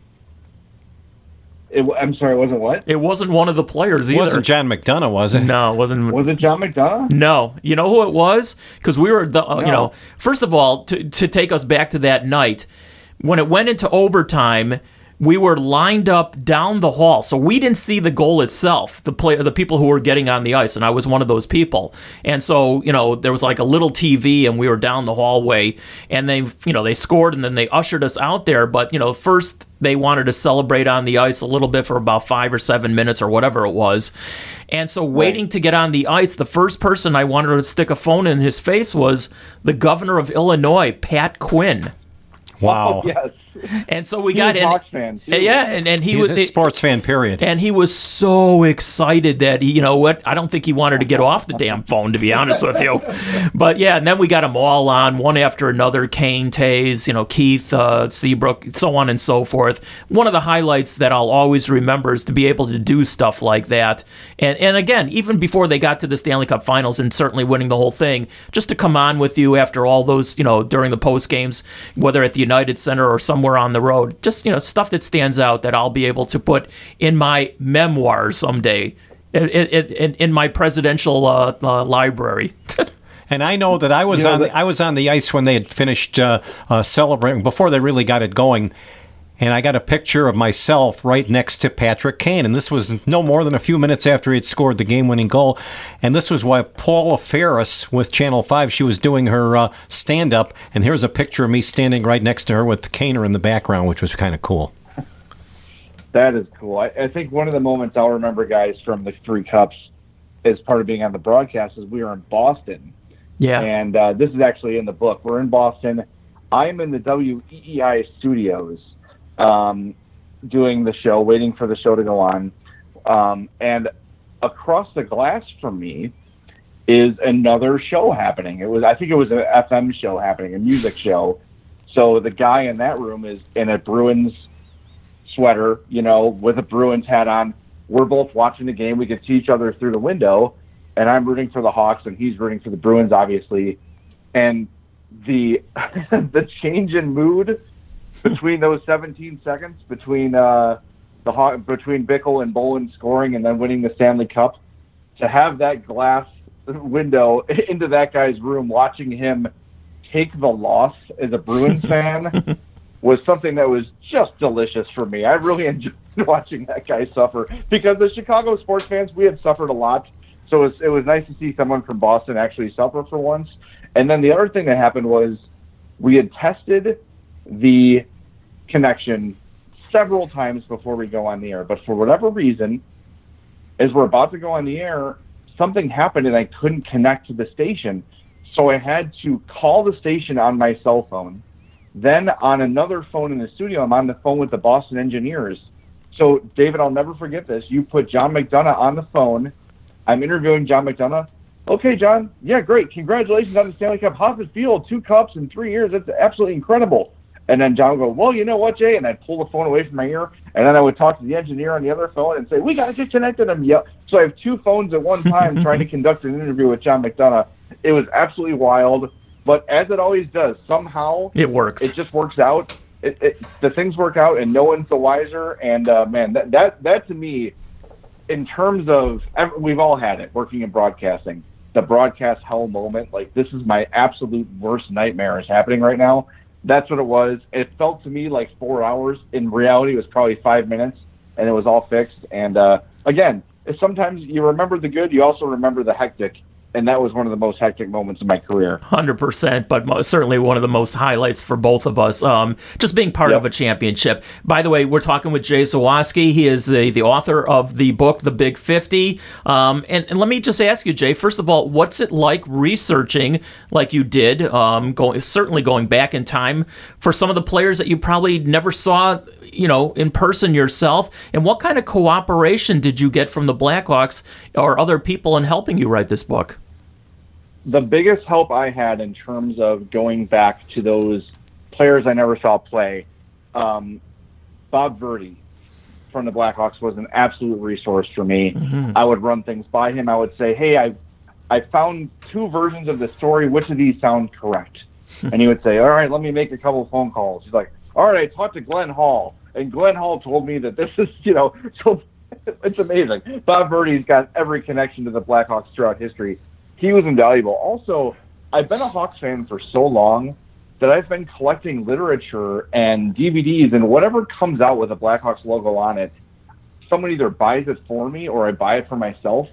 It, I'm sorry, it wasn't what? It wasn't one of the players It either. wasn't John McDonough, was it? No, it wasn't. Was it John McDonough? No. You know who it was? Because we were, the, uh, No. you know, first of all, to, to take us back to that night, when it went into overtime, we were lined up down the hall, so we didn't see the goal itself, the play, the people who were getting on the ice, and I was one of those people. And so, you know, there was like a little T V, and we were down the hallway, and they, you know, they scored, and then they ushered us out there. But, you know, first they wanted to celebrate on the ice a little bit for about five or seven minutes or whatever it was. And so waiting right. to get on the ice, the first person I wanted to stick a phone in his face was the governor of Illinois, Pat Quinn. Wow. Oh, yes. And so we he got was in. a Hawks fan too. Yeah, and, and he He's was a sports fan, period. And he was so excited that he, you know what? I don't think he wanted to get off the damn phone, to be honest with you. But yeah, and then we got them all on one after another. Kane, Tays, you know, Keith, uh, Seabrook, so on and so forth. One of the highlights that I'll always remember is to be able to do stuff like that. And and again, even before they got to the Stanley Cup Finals and certainly winning the whole thing, just to come on with you after all those, you know, during the post games, whether at the United Center or somewhere on the road. Just, you know, stuff that stands out that I'll be able to put in my memoirs someday, in, in, in my presidential uh, uh, library. And I know that I was You know, on the- the, I was on the ice when they had finished uh, uh, celebrating, before they really got it going. And I got a picture of myself right next to Patrick Kane. And this was no more than a few minutes after he had scored the game-winning goal. And this was why Paula Ferris with Channel five, she was doing her uh, stand-up. And here's a picture of me standing right next to her with Kaner in the background, which was kind of cool. That is cool. I, I think one of the moments I'll remember, guys, from the three cups as part of being on the broadcast is we were in Boston. Yeah. And uh, this is actually in the book. We're in Boston. I'm in the W E E I studios um, doing the show, waiting for the show to go on. Um, and across the glass from me is another show happening. It was, I think it was an F M show happening, a music show. So the guy in that room is in a Bruins sweater, you know, with a Bruins hat on. We're both watching the game. We can see each other through the window, and I'm rooting for the Hawks, and he's rooting for the Bruins, obviously. And the the change in mood between those seventeen seconds between uh, the Haw- between Bickle and Bolin scoring and then winning the Stanley Cup, to have that glass window into that guy's room, watching him take the loss as a Bruins fan, was something that was just delicious for me. I really enjoyed watching that guy suffer, because the Chicago sports fans, we had suffered a lot. So it was, it was nice to see someone from Boston actually suffer for once. And then the other thing that happened was we had tested the connection several times before we go on the air. But for whatever reason, as we're about to go on the air, something happened and I couldn't connect to the station. So I had to call the station on my cell phone. Then on another phone in the studio, I'm on the phone with the Boston engineers. So, David, I'll never forget this. You put John McDonough on the phone. I'm interviewing John McDonough. Okay, John. Yeah, great. Congratulations on the Stanley Cup. How's it feel? Two cups in three years. That's absolutely incredible. And then John would go, well, you know what, Jay? And I'd pull the phone away from my ear. And then I would talk to the engineer on the other phone and say, we got to get connected. And yep. So I have two phones at one time trying to conduct an interview with John McDonough. It was absolutely wild. But as it always does, somehow it works. It just works out. It, it, the things work out, and no one's the wiser. And, uh, man, that, that, that to me, in terms of, we've all had it working in broadcasting, the broadcast hell moment, like this is my absolute worst nightmare is happening right now. That's what it was. It felt to me like four hours. In reality, it was probably five minutes, and it was all fixed. And, uh, again, sometimes you remember the good, you also remember the hectic. And that was one of the most hectic moments of my career. one hundred percent, but mo- certainly one of the most highlights for both of us, um, just being part yep. of a championship. By the way, we're talking with Jay Zawaski. He is the, the author of the book, The Big fifty. Um, and, and let me just ask you, Jay, first of all, what's it like researching like you did, um, going certainly going back in time, for some of the players that you probably never saw, you know, in person yourself? And what kind of cooperation did you get from the Blackhawks or other people in helping you write this book? The biggest help I had in terms of going back to those players I never saw play, um, Bob Verdi from the Blackhawks was an absolute resource for me. Mm-hmm. I would run things by him. I would say, hey, I I found two versions of the story. Which of these sound correct? And he would say, all right, let me make a couple of phone calls. He's like, all right, I talked to Glenn Hall, and Glenn Hall told me that this is, you know, so it's amazing. Bob Verdi's got every connection to the Blackhawks throughout history. He was invaluable. Also, I've been a Hawks fan for so long that I've been collecting literature and D V Ds, and whatever comes out with a Blackhawks logo on it, someone either buys it for me or I buy it for myself.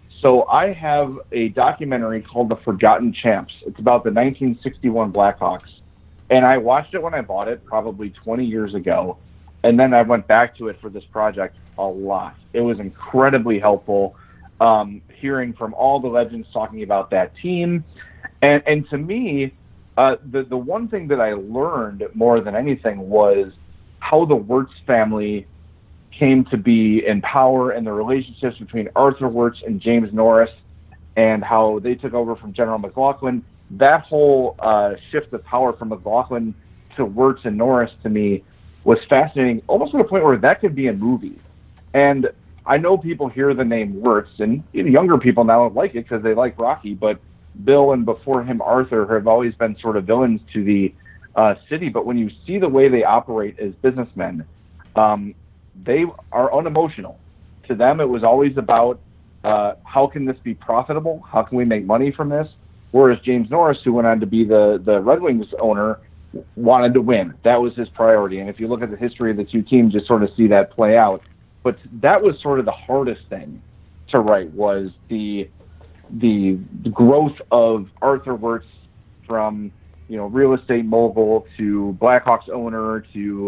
So I have a documentary called The Forgotten Champs. It's about the nineteen sixty-one Blackhawks. And I watched it when I bought it probably twenty years ago. And then I went back to it for this project a lot. It was incredibly helpful. Um, hearing from all the legends talking about that team. And, and to me, uh, the, the one thing that I learned more than anything was how the Wirtz family came to be in power, and the relationships between Arthur Wirtz and James Norris, and how they took over from General McLaughlin. That whole uh, shift of power from McLaughlin to Wirtz and Norris, to me, was fascinating, almost to the point where that could be a movie. And I know people hear the name Wirtz, and younger people now don't like it because they like Rocky, but Bill and before him Arthur have always been sort of villains to the uh, city. But when you see the way they operate as businessmen, um, they are unemotional. To them, it was always about uh, how can this be profitable? How can we make money from this? Whereas James Norris, who went on to be the, the Red Wings owner, wanted to win. That was his priority. And if you look at the history of the two teams, you sort of see that play out. But that was sort of the hardest thing to write, was the the growth of Arthur Wirtz from, you know, real estate mogul to Blackhawks owner to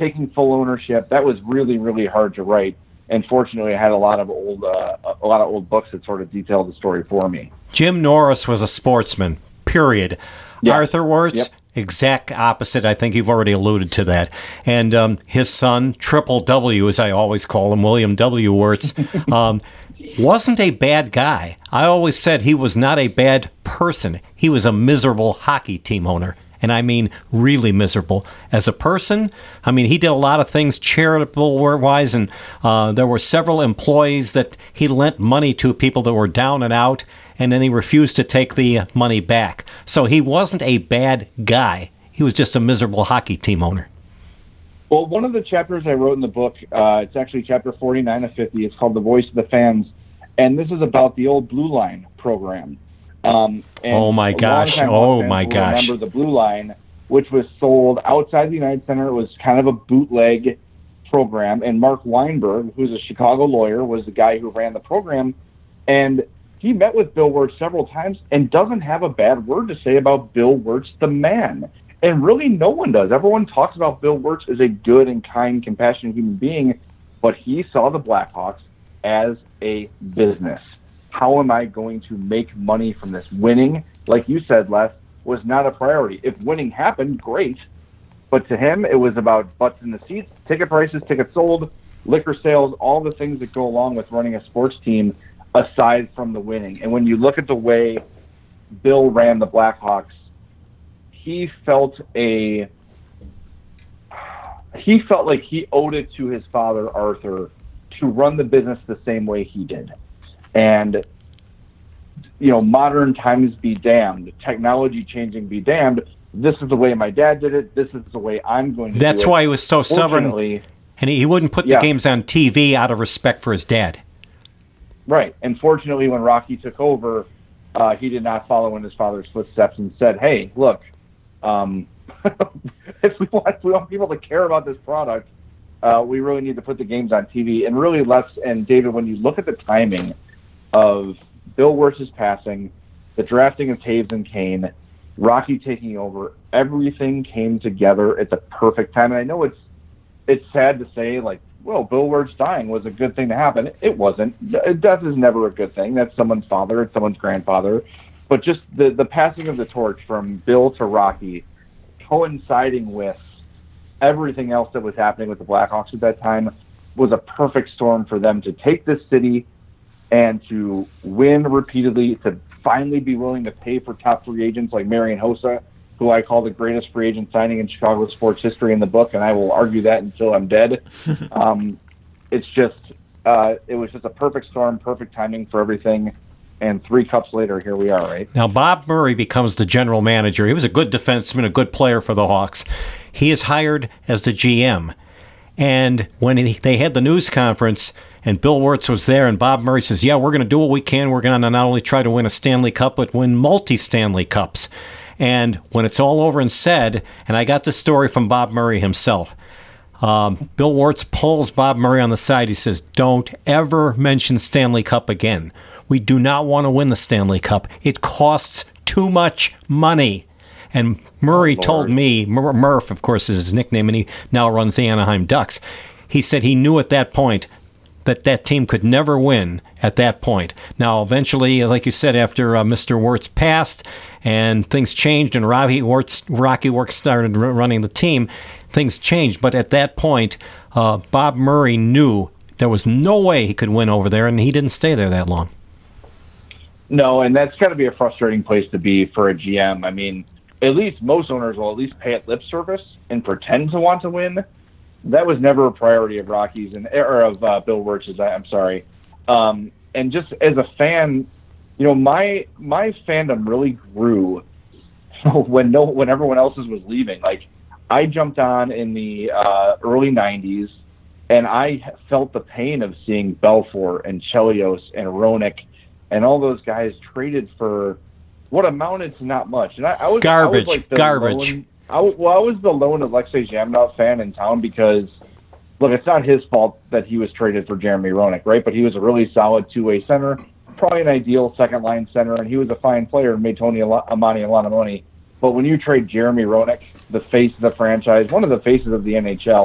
taking full ownership. That was really, really hard to write. And fortunately, I had a lot of old, uh, a lot of old books that sort of detailed the story for me. Jim Norris was a sportsman, period. Yep. Arthur Wirtz, Yep. exact opposite. I think you've already alluded to that. And um, his son, Triple W, as I always call him, William W. Wirtz, um, wasn't a bad guy. I always said he was not a bad person. He was a miserable hockey team owner. And I mean really miserable. As a person, I mean, he did a lot of things charitable-wise, and uh, there were several employees that he lent money to, people that were down and out, and then he refused to take the money back. So he wasn't a bad guy. He was just a miserable hockey team owner. Well, one of the chapters I wrote in the book, uh, it's actually chapter forty-nine of fifty. It's called The Voice of the Fans, and this is about the old Blue Line program. Um, and oh my gosh! Oh my gosh! Remember the Blue Line, which was sold outside the United Center. It was kind of a bootleg program, and Mark Weinberg, who's a Chicago lawyer, was the guy who ran the program, and he met with Bill Wirtz several times and doesn't have a bad word to say about Bill Wirtz, the man. And really, no one does. Everyone talks about Bill Wirtz as a good and kind, compassionate human being, but he saw the Blackhawks as a business. How am I going to make money from this? Winning, like you said, Les, was not a priority. If winning happened, great. But to him, it was about butts in the seats, ticket prices, tickets sold, liquor sales, all the things that go along with running a sports team aside from the winning. And when you look at the way Bill ran the Blackhawks, he felt a he felt like he owed it to his father, Arthur, to run the business the same way he did. And, you know, modern times be damned, technology changing be damned. This is the way my dad did it. This is the way I'm going to do it. That's why he was so stubborn. And he, he wouldn't put the yeah. games on T V out of respect for his dad. Right. And fortunately, when Rocky took over, uh, he did not follow in his father's footsteps and said, hey, look, um, if, we want, if we want people to care about this product, uh, we really need to put the games on T V. And really, Les and David, when you look at the timing of Bill Wirtz's passing, the drafting of Taves and Kane, Rocky taking over, everything came together at the perfect time. And I know it's it's sad to say, like, well, Bill Wirtz dying was a good thing to happen. It wasn't. Death is never a good thing. That's someone's father. It's someone's grandfather. But just the, the passing of the torch from Bill to Rocky coinciding with everything else that was happening with the Blackhawks at that time was a perfect storm for them to take this city and to win repeatedly, to finally be willing to pay for top free agents like Marian Hossa, who I call the greatest free agent signing in Chicago sports history in the book, and I will argue that until I'm dead. um, it's just, uh, it was just a perfect storm, perfect timing for everything. And three cups later, here we are, right? Now, Bob Murray becomes the general manager. He was a good defenseman, a good player for the Hawks. He is hired as the G M. And when he, they had the news conference and Bill Wirtz was there and Bob Murray says, yeah, we're going to do what we can. We're going to not only try to win a Stanley Cup, but win multi-Stanley Cups. And when it's all over and said, and I got the story from Bob Murray himself, um, Bill Wirtz pulls Bob Murray on the side. He says, don't ever mention Stanley Cup again. We do not want to win the Stanley Cup. It costs too much money. And Murray oh, told me, Mur- Murph, of course, is his nickname, and he now runs the Anaheim Ducks. He said he knew at that point that that team could never win at that point. Now, eventually, like you said, after uh, Mister Wirtz passed and things changed and Rocky Wirtz, Rocky Wirtz started r- running the team, things changed. But at that point, uh, Bob Murray knew there was no way he could win over there, and he didn't stay there that long. No, and that's got to be a frustrating place to be for a G M. I mean, at least most owners will at least pay it lip service and pretend to want to win. That was never a priority of Rockies and or of uh, Bill Wirtz's. I'm sorry. Um, and just as a fan, you know, my my fandom really grew when no when everyone else's was leaving. Like, I jumped on in the uh, early nineties, and I felt the pain of seeing Belfour and Chelios and Roenick and all those guys traded for what amounted to not much. And I, I was garbage, I was like the garbage. Lone, I, well, I was the lone Alexei Zhamnov fan in town because, look, it's not his fault that he was traded for Jeremy Roenick, right? But he was a really solid two-way center, probably an ideal second-line center, and he was a fine player and made Tony Amani a lot of money. But when you trade Jeremy Roenick, the face of the franchise, one of the faces of the N H L,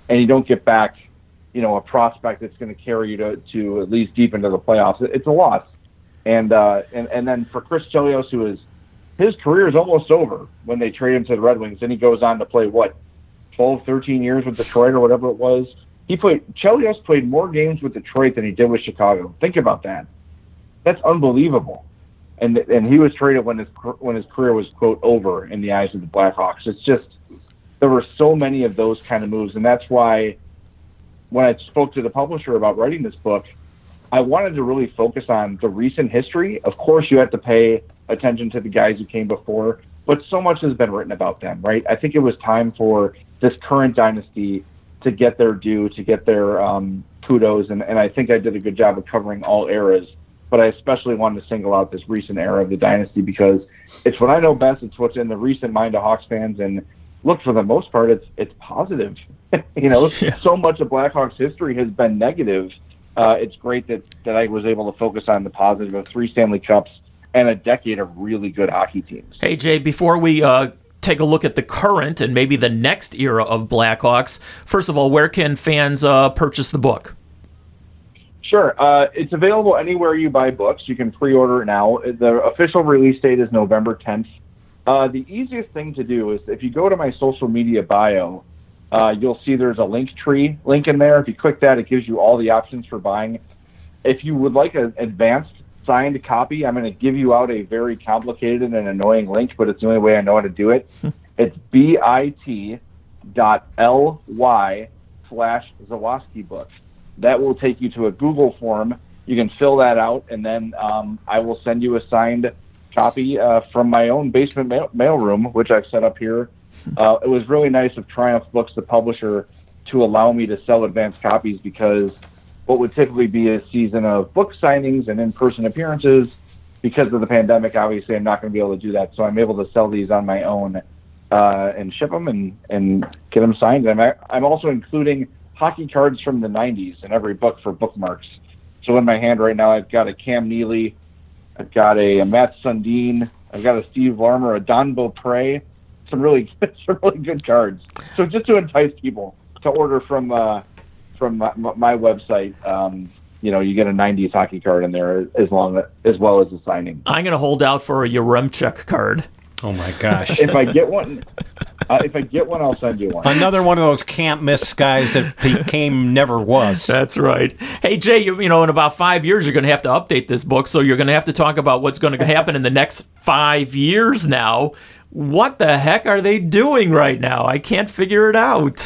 and you don't get back, you know, a prospect that's going to carry you to, to at least deep into the playoffs, it's a loss. And uh, and and then for Chris Chelios, who is his career is almost over when they trade him to the Red Wings, and he goes on to play what twelve, thirteen years with Detroit or whatever it was. He played Chelios played more games with Detroit than he did with Chicago. Think about that. That's unbelievable. And and he was traded when his when his career was, quote, over in the eyes of the Blackhawks. It's just, there were so many of those kind of moves, and that's why when I spoke to the publisher about writing this book, I wanted to really focus on the recent history. Of course, you have to pay attention to the guys who came before, but so much has been written about them, right? I think it was time for this current dynasty to get their due, to get their um, kudos, and, and I think I did a good job of covering all eras. But I especially wanted to single out this recent era of the dynasty because it's what I know best. It's what's in the recent mind of Hawks fans. And look, for the most part, it's it's positive. you know, yeah. So much of Blackhawks history has been negative. Uh, it's great that, that I was able to focus on the positive of three Stanley Cups and a decade of really good hockey teams. Hey, Jay, before we uh, take a look at the current and maybe the next era of Blackhawks, first of all, where can fans uh, purchase the book? Sure. Uh, it's available anywhere you buy books. You can pre-order it now. The official release date is November tenth. Uh, the easiest thing to do is if you go to my social media bio, uh, you'll see there's a link tree link in there. If you click that, it gives you all the options for buying. If you would like an advanced signed copy, I'm going to give you out a very complicated and annoying link, but it's the only way I know how to do it. It's bit.ly slash Zawaski book. That will take you to a Google form. You can fill that out, and then um, I will send you a signed copy uh, from my own basement mail, mail room, which I've set up here. Uh, it was really nice of Triumph Books, the publisher, to allow me to sell advanced copies because what would typically be a season of book signings and in-person appearances, because of the pandemic, obviously I'm not going to be able to do that. So I'm able to sell these on my own uh, and ship them and, and get them signed. And I'm, I'm also including hockey cards from the nineties in every book for bookmarks. So in my hand right now, I've got a Cam Neely, I've got a, a Matt Sundin, I've got a Steve Larmer, a Don Beaupre, some really some really good cards. So just to entice people to order from uh, from my, my website, um, you know, you get a nineties hockey card in there as long as well as a signing. I'm going to hold out for a Yaremchuk card. Oh my gosh! If I get one, uh, if I get one, I'll send you one. Another one of those can't miss guys that became never was. That's right. Hey Jay, you, you know, in about five years, you're going to have to update this book, so you're going to have to talk about what's going to happen in the next five years. Now, what the heck are they doing right now? I can't figure it out.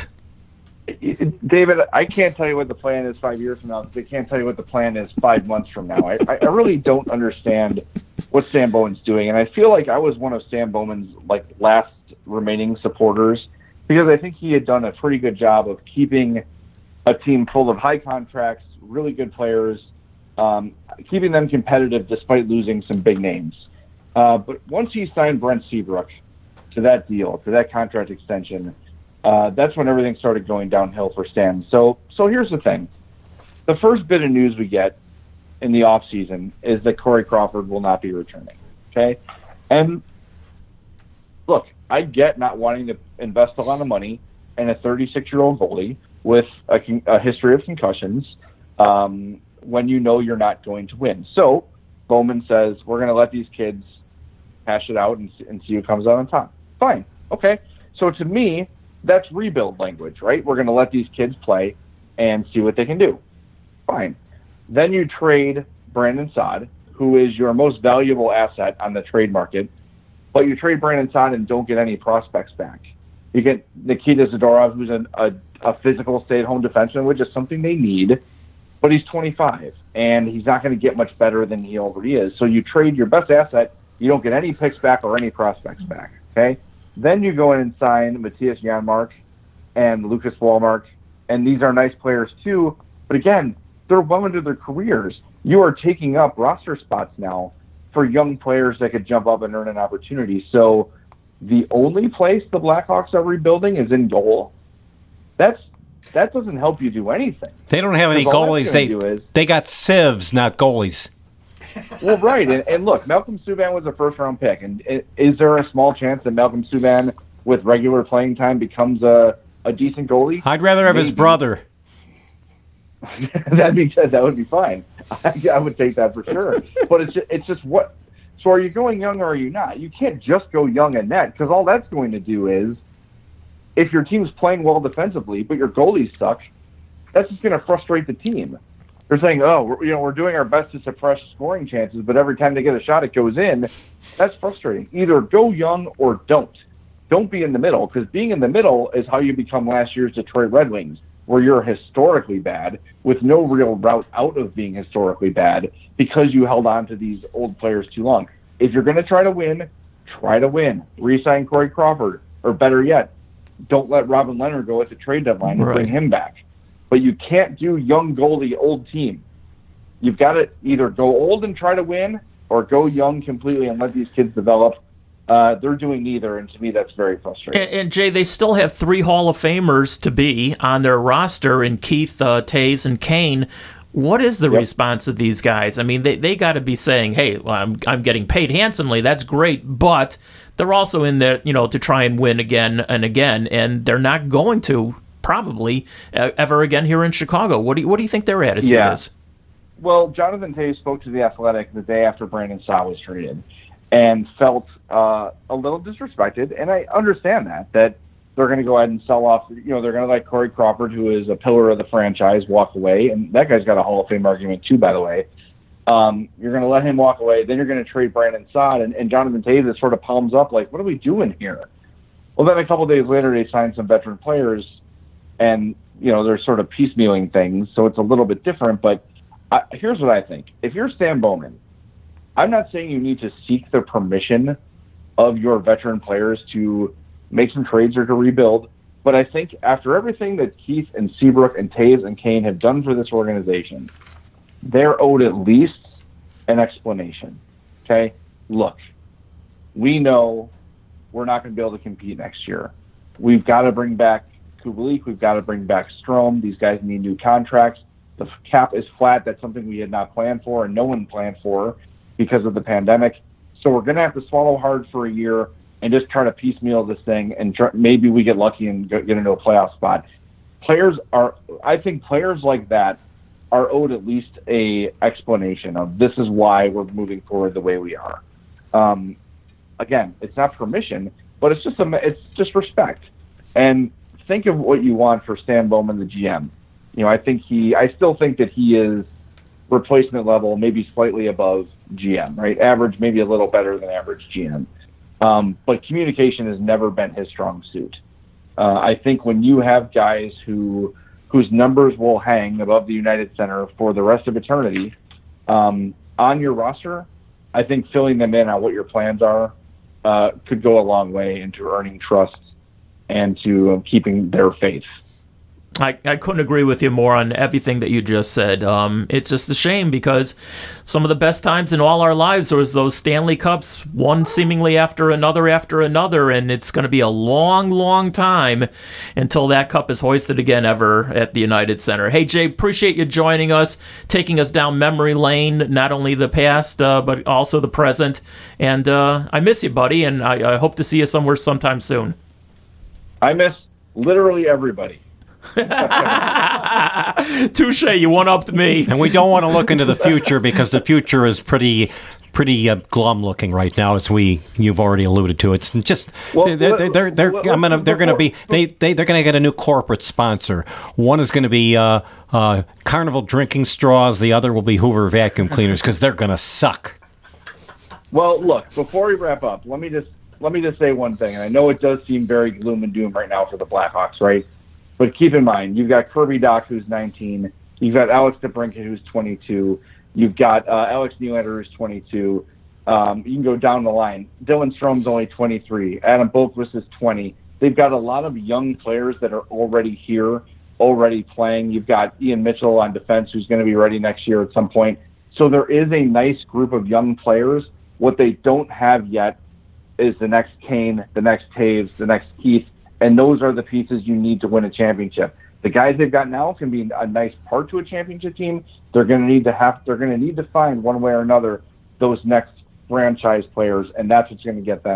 David, I can't tell you what the plan is five years from now. They can't tell you what the plan is five months from now. I, I really don't understand what Sam Bowman's doing, and I feel like I was one of Sam Bowman's like last remaining supporters because I think he had done a pretty good job of keeping a team full of high contracts, really good players, um, keeping them competitive despite losing some big names. Uh, but once he signed Brent Seabrook to that deal, to that contract extension, Uh, that's when everything started going downhill for Stan. So, so here's the thing: the first bit of news we get in the off season is that Corey Crawford will not be returning. Okay, and look, I get not wanting to invest a lot of money in a thirty-six-year-old goalie with a, a history of concussions um, when you know you're not going to win. So Bowman says we're going to let these kids hash it out and, and see who comes out on top. Fine, okay. So to me, that's rebuild language, right? We're going to let these kids play and see what they can do. Fine. Then you trade Brandon Saad, who is your most valuable asset on the trade market, but you trade Brandon Saad and don't get any prospects back. You get Nikita Zadorov, who's a, a, a physical stay-at-home defenseman, which is something they need, but he's twenty-five, and he's not going to get much better than he already is. So you trade your best asset, you don't get any picks back or any prospects back, okay? Then you go in and sign Matthias Janmark and Lucas Wallmark, and these are nice players too. But again, they're well into their careers. You are taking up roster spots now for young players that could jump up and earn an opportunity. So the only place the Blackhawks are rebuilding is in goal. That's that doesn't help you do anything. They don't have any goalies. They is, they got civs, not goalies. Well, right, and, and look, Malcolm Subban was a first-round pick, and is there a small chance that Malcolm Subban, with regular playing time, becomes a a decent goalie. I'd rather have maybe. his brother. That'd be that would be fine. I, I would take that for sure. But it's just, it's just what. So are you going young or are you not? You can't just go young and net, because all that's going to do is, if your team's playing well defensively but your goalies suck, that's just going to frustrate the team. They're saying, oh, we're, you know, we're doing our best to suppress scoring chances, but every time they get a shot, it goes in. That's frustrating. Either go young or don't. Don't be in the middle, because being in the middle is how you become last year's Detroit Red Wings, where you're historically bad with no real route out of being historically bad because you held on to these old players too long. If you're going to try to win, try to win. Re-sign Corey Crawford, or better yet, don't let Robin Leonard go at the trade deadline and Right. bring him back. But you can't do young goalie, old team. You've got to either go old and try to win, or go young completely and let these kids develop. Uh, they're doing neither, and to me, that's very frustrating. And, and Jay, they still have three Hall of Famers to be on their roster in Keith, uh, Taves, and Kane. What is the Yep. response of these guys? I mean, they, they got to be saying, hey, well, I'm, I'm getting paid handsomely. That's great. But they're also in there, you know, to try and win again and again. And they're not going to probably uh, ever again here in Chicago. What do you, what do you think their attitude Yeah. is? Well, Jonathan Taves spoke to The Athletic the day after Brandon Saad was traded and felt uh, a little disrespected. And I understand that, that they're going to go ahead and sell off, you know, they're going to let Corey Crawford, who is a pillar of the franchise, walk away. And that guy's got a Hall of Fame argument too, by the way. Um, you're going to let him walk away. Then you're going to trade Brandon Saad. And, and Jonathan Taves is sort of palms up like, what are we doing here? Well, then a couple days later, they signed some veteran players, and, you know, they're sort of piecemealing things. So it's a little bit different. But I, here's what I think. If you're Stan Bowman, I'm not saying you need to seek the permission of your veteran players to make some trades or to rebuild, but I think after everything that Keith and Seabrook and Taves and Kane have done for this organization, they're owed at least an explanation. Okay? Look, we know we're not going to be able to compete next year. We've got to bring back Kubalik. We've got to bring back Strome. These guys need new contracts. The cap is flat. That's something we had not planned for, and no one planned for because of the pandemic. So we're going to have to swallow hard for a year and just try to piecemeal this thing, and try, maybe we get lucky and get into a playoff spot. Players are, I think players like that are owed at least a explanation of this is why we're moving forward the way we are. Um, again, it's not permission, but it's just a, it's just respect. And think of what you want for Stan Bowman, the G M. You know, I think he, I still think that he is replacement level, maybe slightly above G M, right? Average, maybe a little better than average G M. Um, but communication has never been his strong suit. Uh, I think when you have guys who whose numbers will hang above the United Center for the rest of eternity um, on your roster, I think filling them in on what your plans are uh, could go a long way into earning trust and to uh, keeping their faith. I, I couldn't agree with you more on everything that you just said. Um, it's just a shame because some of the best times in all our lives was those Stanley Cups, one seemingly after another after another, and it's going to be a long, long time until that cup is hoisted again ever at the United Center. Hey, Jay, appreciate you joining us, taking us down memory lane, not only the past, uh, but also the present. And uh, I miss you, buddy, and I, I hope to see you somewhere sometime soon. I miss literally everybody. Touche, you one-upped me. And we don't want to look into the future because the future is pretty pretty uh, glum looking right now, as we you've already alluded to. It's just Well, they're let- they're, they're, they're let- I'm gonna they're gonna be before- they they they're gonna get a new corporate sponsor. One is gonna be uh, uh, Carnival drinking straws. The other will be Hoover vacuum cleaners because they're gonna suck. Well, look, before we wrap up, let me just let me just say one thing, and I know it does seem very gloom and doom right now for the Blackhawks, right? But keep in mind, you've got Kirby Dach, who's nineteen. You've got Alex DeBrincat, who's twenty-two. You've got uh, Alex Nylander, who's twenty-two. Um, you can go down the line. Dylan Strome's only twenty-three. Adam Boqvist is twenty. They've got a lot of young players that are already here, already playing. You've got Ian Mitchell on defense, who's going to be ready next year at some point. So there is a nice group of young players. What they don't have yet is the next Kane, the next Taves, the next Keith, and those are the pieces you need to win a championship. The guys they've got now can be a nice part to a championship team. They're going to need to have. They're going to need to find one way or another those next franchise players, and that's what's going to get them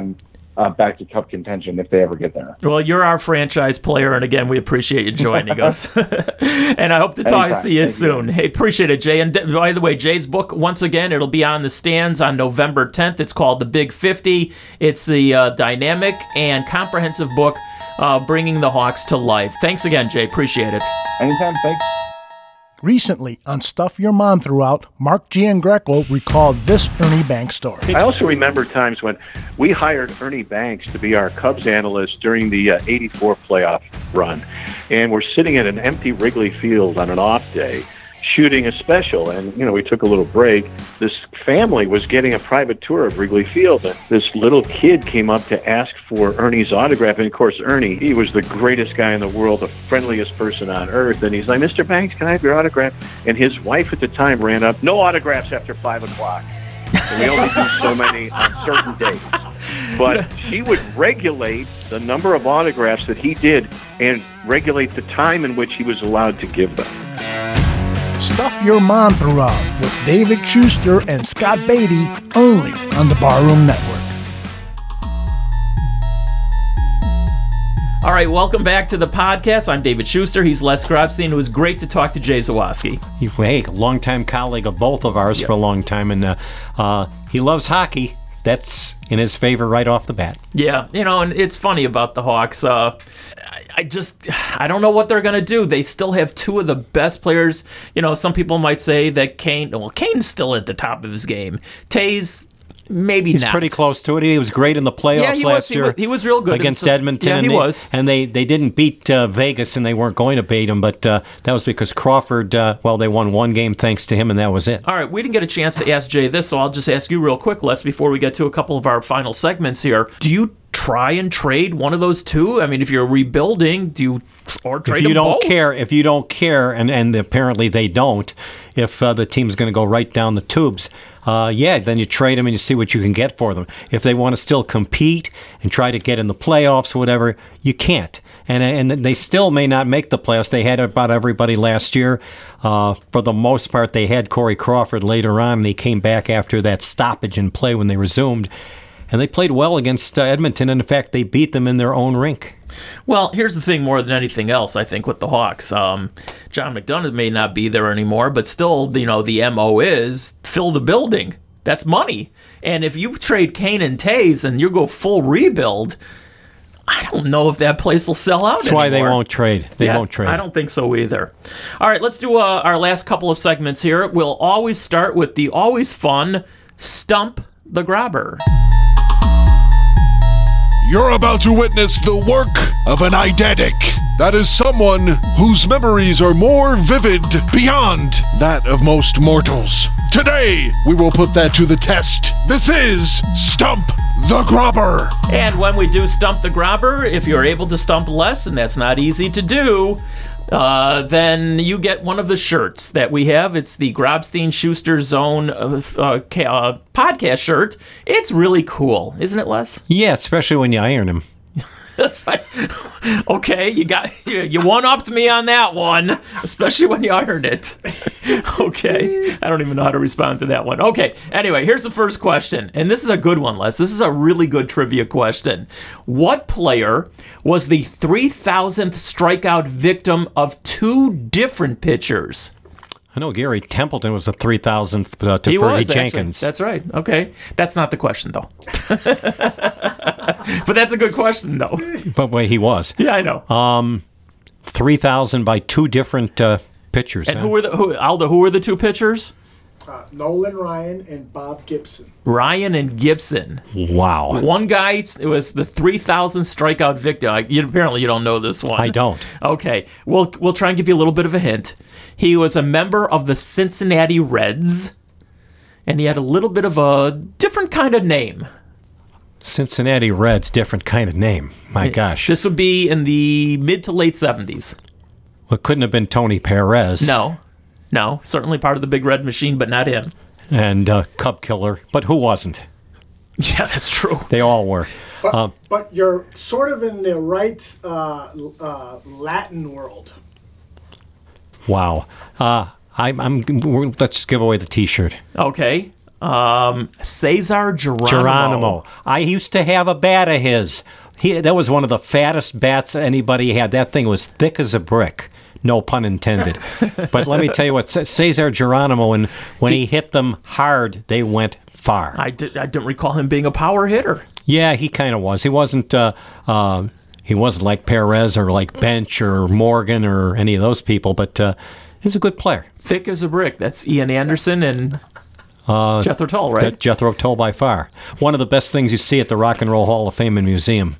uh, back to Cup contention if they ever get there. Well, you're our franchise player, and again, we appreciate you joining us. And I hope to talk Anytime. see you Thank soon. you. Hey, appreciate it, Jay. And d- by the way, Jay's book, once again, it'll be on the stands on November tenth. It's called The Big fifty. It's the uh, dynamic and comprehensive book uh, bringing the Hawks to life. Thanks again, Jay. Appreciate it. Anytime. Thanks. Recently, on Stuff Your Mom Threw Out, Mark Giangreco recalled this Ernie Banks story. I also remember times when we hired Ernie Banks to be our Cubs analyst during the uh, eighty-four playoff run. And we're sitting at an empty Wrigley Field on an off day shooting a special. And, you know, we took a little break. This family was getting a private tour of Wrigley Field. And this little kid came up to ask for Ernie's autograph. And, of course, Ernie, he was the greatest guy in the world, the friendliest person on earth. And he's like, Mister Banks, can I have your autograph? And his wife at the time ran up, no autographs after five o'clock. And we only do so many on certain days. But she would regulate the number of autographs that he did and regulate the time in which he was allowed to give them. Stuff Your Mom Threw Out with David Schuster and Scott Beatty, only on the Barroom Network. All right, welcome back to the podcast. I'm David Schuster. He's Les Grobstein. It was great to talk to Jay Zawaski. Hey, longtime colleague of both of ours Yep. for a long time, and uh, uh, he loves hockey. That's in his favor right off the bat. Yeah, you know, and it's funny about the Hawks. Uh, I, I just, I don't know what they're going to do. They still have two of the best players. You know, some people might say that Kane, well, Kane's still at the top of his game. Tays, maybe He's not. pretty close to it. He was great in the playoffs Yeah, he last was. He year. was- he was real good against in some- Edmonton. yeah, and he they, was. And they, they didn't beat uh, Vegas, and they weren't going to beat him, but uh, that was because Crawford, uh, well, they won one game thanks to him, and that was it. All right, we didn't get a chance to ask Jay this, so I'll just ask you real quick, Les, before we get to a couple of our final segments here. Do you try and trade one of those two? I mean, if you're rebuilding, do you or trade if you them don't both? care, if you don't care, and, and apparently they don't, if uh, the team's going to go right down the tubes, uh, yeah, then you trade them and you see what you can get for them. If they want to still compete and try to get in the playoffs or whatever, you can't. And and they still may not make the playoffs. They had about everybody last year. Uh, for the most part, they had Corey Crawford later on, and he came back after that stoppage in play when they resumed. And they played well against uh, Edmonton, and in fact, they beat them in their own rink. Well, here's the thing more than anything else, I think, with the Hawks. Um, John McDonough may not be there anymore, but still, you know, the M O is fill the building. That's money. And if you trade Kane and Tays and you go full rebuild, I don't know if that place will sell out That's anymore. why they won't trade. They Yeah, won't trade. I don't think so either. All right, let's do uh, our last couple of segments here. We'll always start with the always fun Stump the Grabber. You're about to witness the work of an eidetic. That is someone whose memories are more vivid beyond that of most mortals. Today, we will put that to the test. This is Stump the Grabber. And when we do Stump the Grabber, if you're able to stump less, and that's not easy to do, uh, then you get one of the shirts that we have. It's the Grobstein Schuster Zone uh, uh, ca- uh, podcast shirt. It's really cool, isn't it, Les? Yeah, especially when you iron them. That's right. Okay, you got you, you one-upped me on that one, especially when you ironed it. Okay, I don't even know how to respond to that one. Okay, anyway, here's the first question, and this is a good one, Les. This is a really good trivia question. What player was the three thousandth strikeout victim of two different pitchers? I know Gary Templeton was the three thousandth uh, to He Fergie was, actually. Jenkins. That's right. Okay. That's not the question, though. But that's a good question, though. But wait, he was. Yeah, I know. Um, three thousand by two different uh, pitchers. And huh? who were the who, Aldo? Who were the two pitchers? Uh, Nolan Ryan and Bob Gibson. Ryan and Gibson. Wow. One guy it was the three thousandth strikeout victim. I- You, apparently, you don't know this one. I don't. Okay. We'll we'll try and give you a little bit of a hint. He was a member of the Cincinnati Reds, and he had a little bit of a different kind of name. Cincinnati Reds, different kind of name. My gosh. This would be in the mid to late seventies. Well, it couldn't have been Tony Perez. No. No. Certainly part of the Big Red Machine, but not him. And uh, Cub Killer. But who wasn't? Yeah, that's true. They all were. But, Um, but you're sort of in the right uh, uh, Latin world. wow. Uh, I'm, I'm, we're, let's give away the T-shirt. Okay. Um, Cesar Geronimo. Geronimo. I used to have a bat of his. He, that was one of the fattest bats anybody had. That thing was thick as a brick. No pun intended. But let me tell you what, Cesar Geronimo, when, when he, he hit them hard, they went far. I, did, I didn't recall him being a power hitter. Yeah, he kind of was. He wasn't uh, uh, he wasn't like Perez or like Bench or Morgan or any of those people, but uh, he was a good player. Thick as a brick. That's Ian Anderson and uh, Jethro Tull, right? Jethro Tull by far. One of the best things you see at the Rock and Roll Hall of Fame and Museum.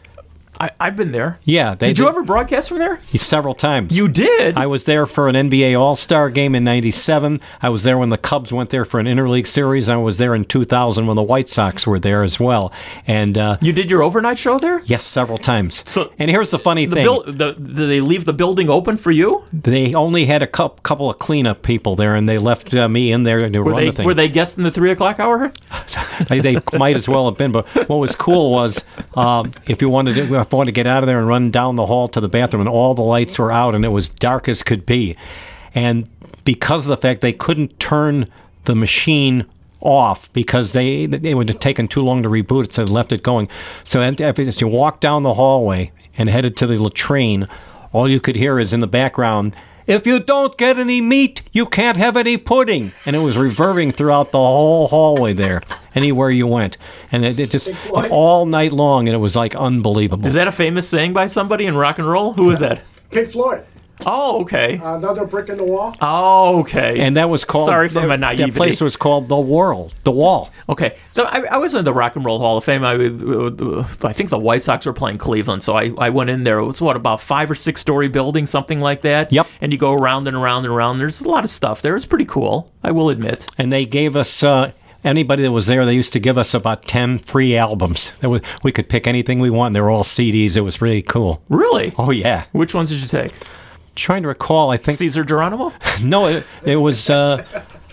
I, I've been there. Yeah. They, did you they, ever broadcast from there? Several times. You did? I was there for an N B A All-Star game in ninety-seven. I was there when the Cubs went there for an interleague series. I was there in two thousand when the White Sox were there as well. And uh, you did your overnight show there? Yes, several times. So, and here's the funny the thing. Bil- the, did they leave the building open for you? They only had a cu- couple of cleanup people there, and they left uh, me in there to were run they, the thing. Were they guests in the three o'clock hour? they, they might as well have been. But what was cool was um, if you wanted to, if you wanted to get out of there and run down the hall to the bathroom, and all the lights were out, and it was dark as could be. And because of the fact they couldn't turn the machine off because they they would have taken too long to reboot it, so they left it going. So as you walked down the hallway and headed to the latrine, all you could hear is in the background, "If you don't get any meat, you can't have any pudding." And it was reverberating throughout the whole hallway there, anywhere you went. And it, it just all night long, and it was like unbelievable. Is that a famous saying by somebody in rock and roll? Who is that? Pink Floyd. Oh, okay. Uh, another brick in the wall. Oh, okay. And that was called... Sorry for that, my naivety. That place was called The Whirl. The Wall. Okay. So I, I was in the Rock and Roll Hall of Fame. I, uh, I think the White Sox were playing Cleveland, so I, I went in there. It was, what, about five or six-story building, something like that? Yep. And you go around and around and around. There's a lot of stuff there. It's pretty cool, I will admit. And they gave us... Uh, Anybody that was there, they used to give us about ten free albums. There was, we could pick anything we want. They were all C Ds. It was really cool. Really? Oh, yeah. Which ones did you take? Trying to recall, I think... Cesar Geronimo? No, it, it was... Uh,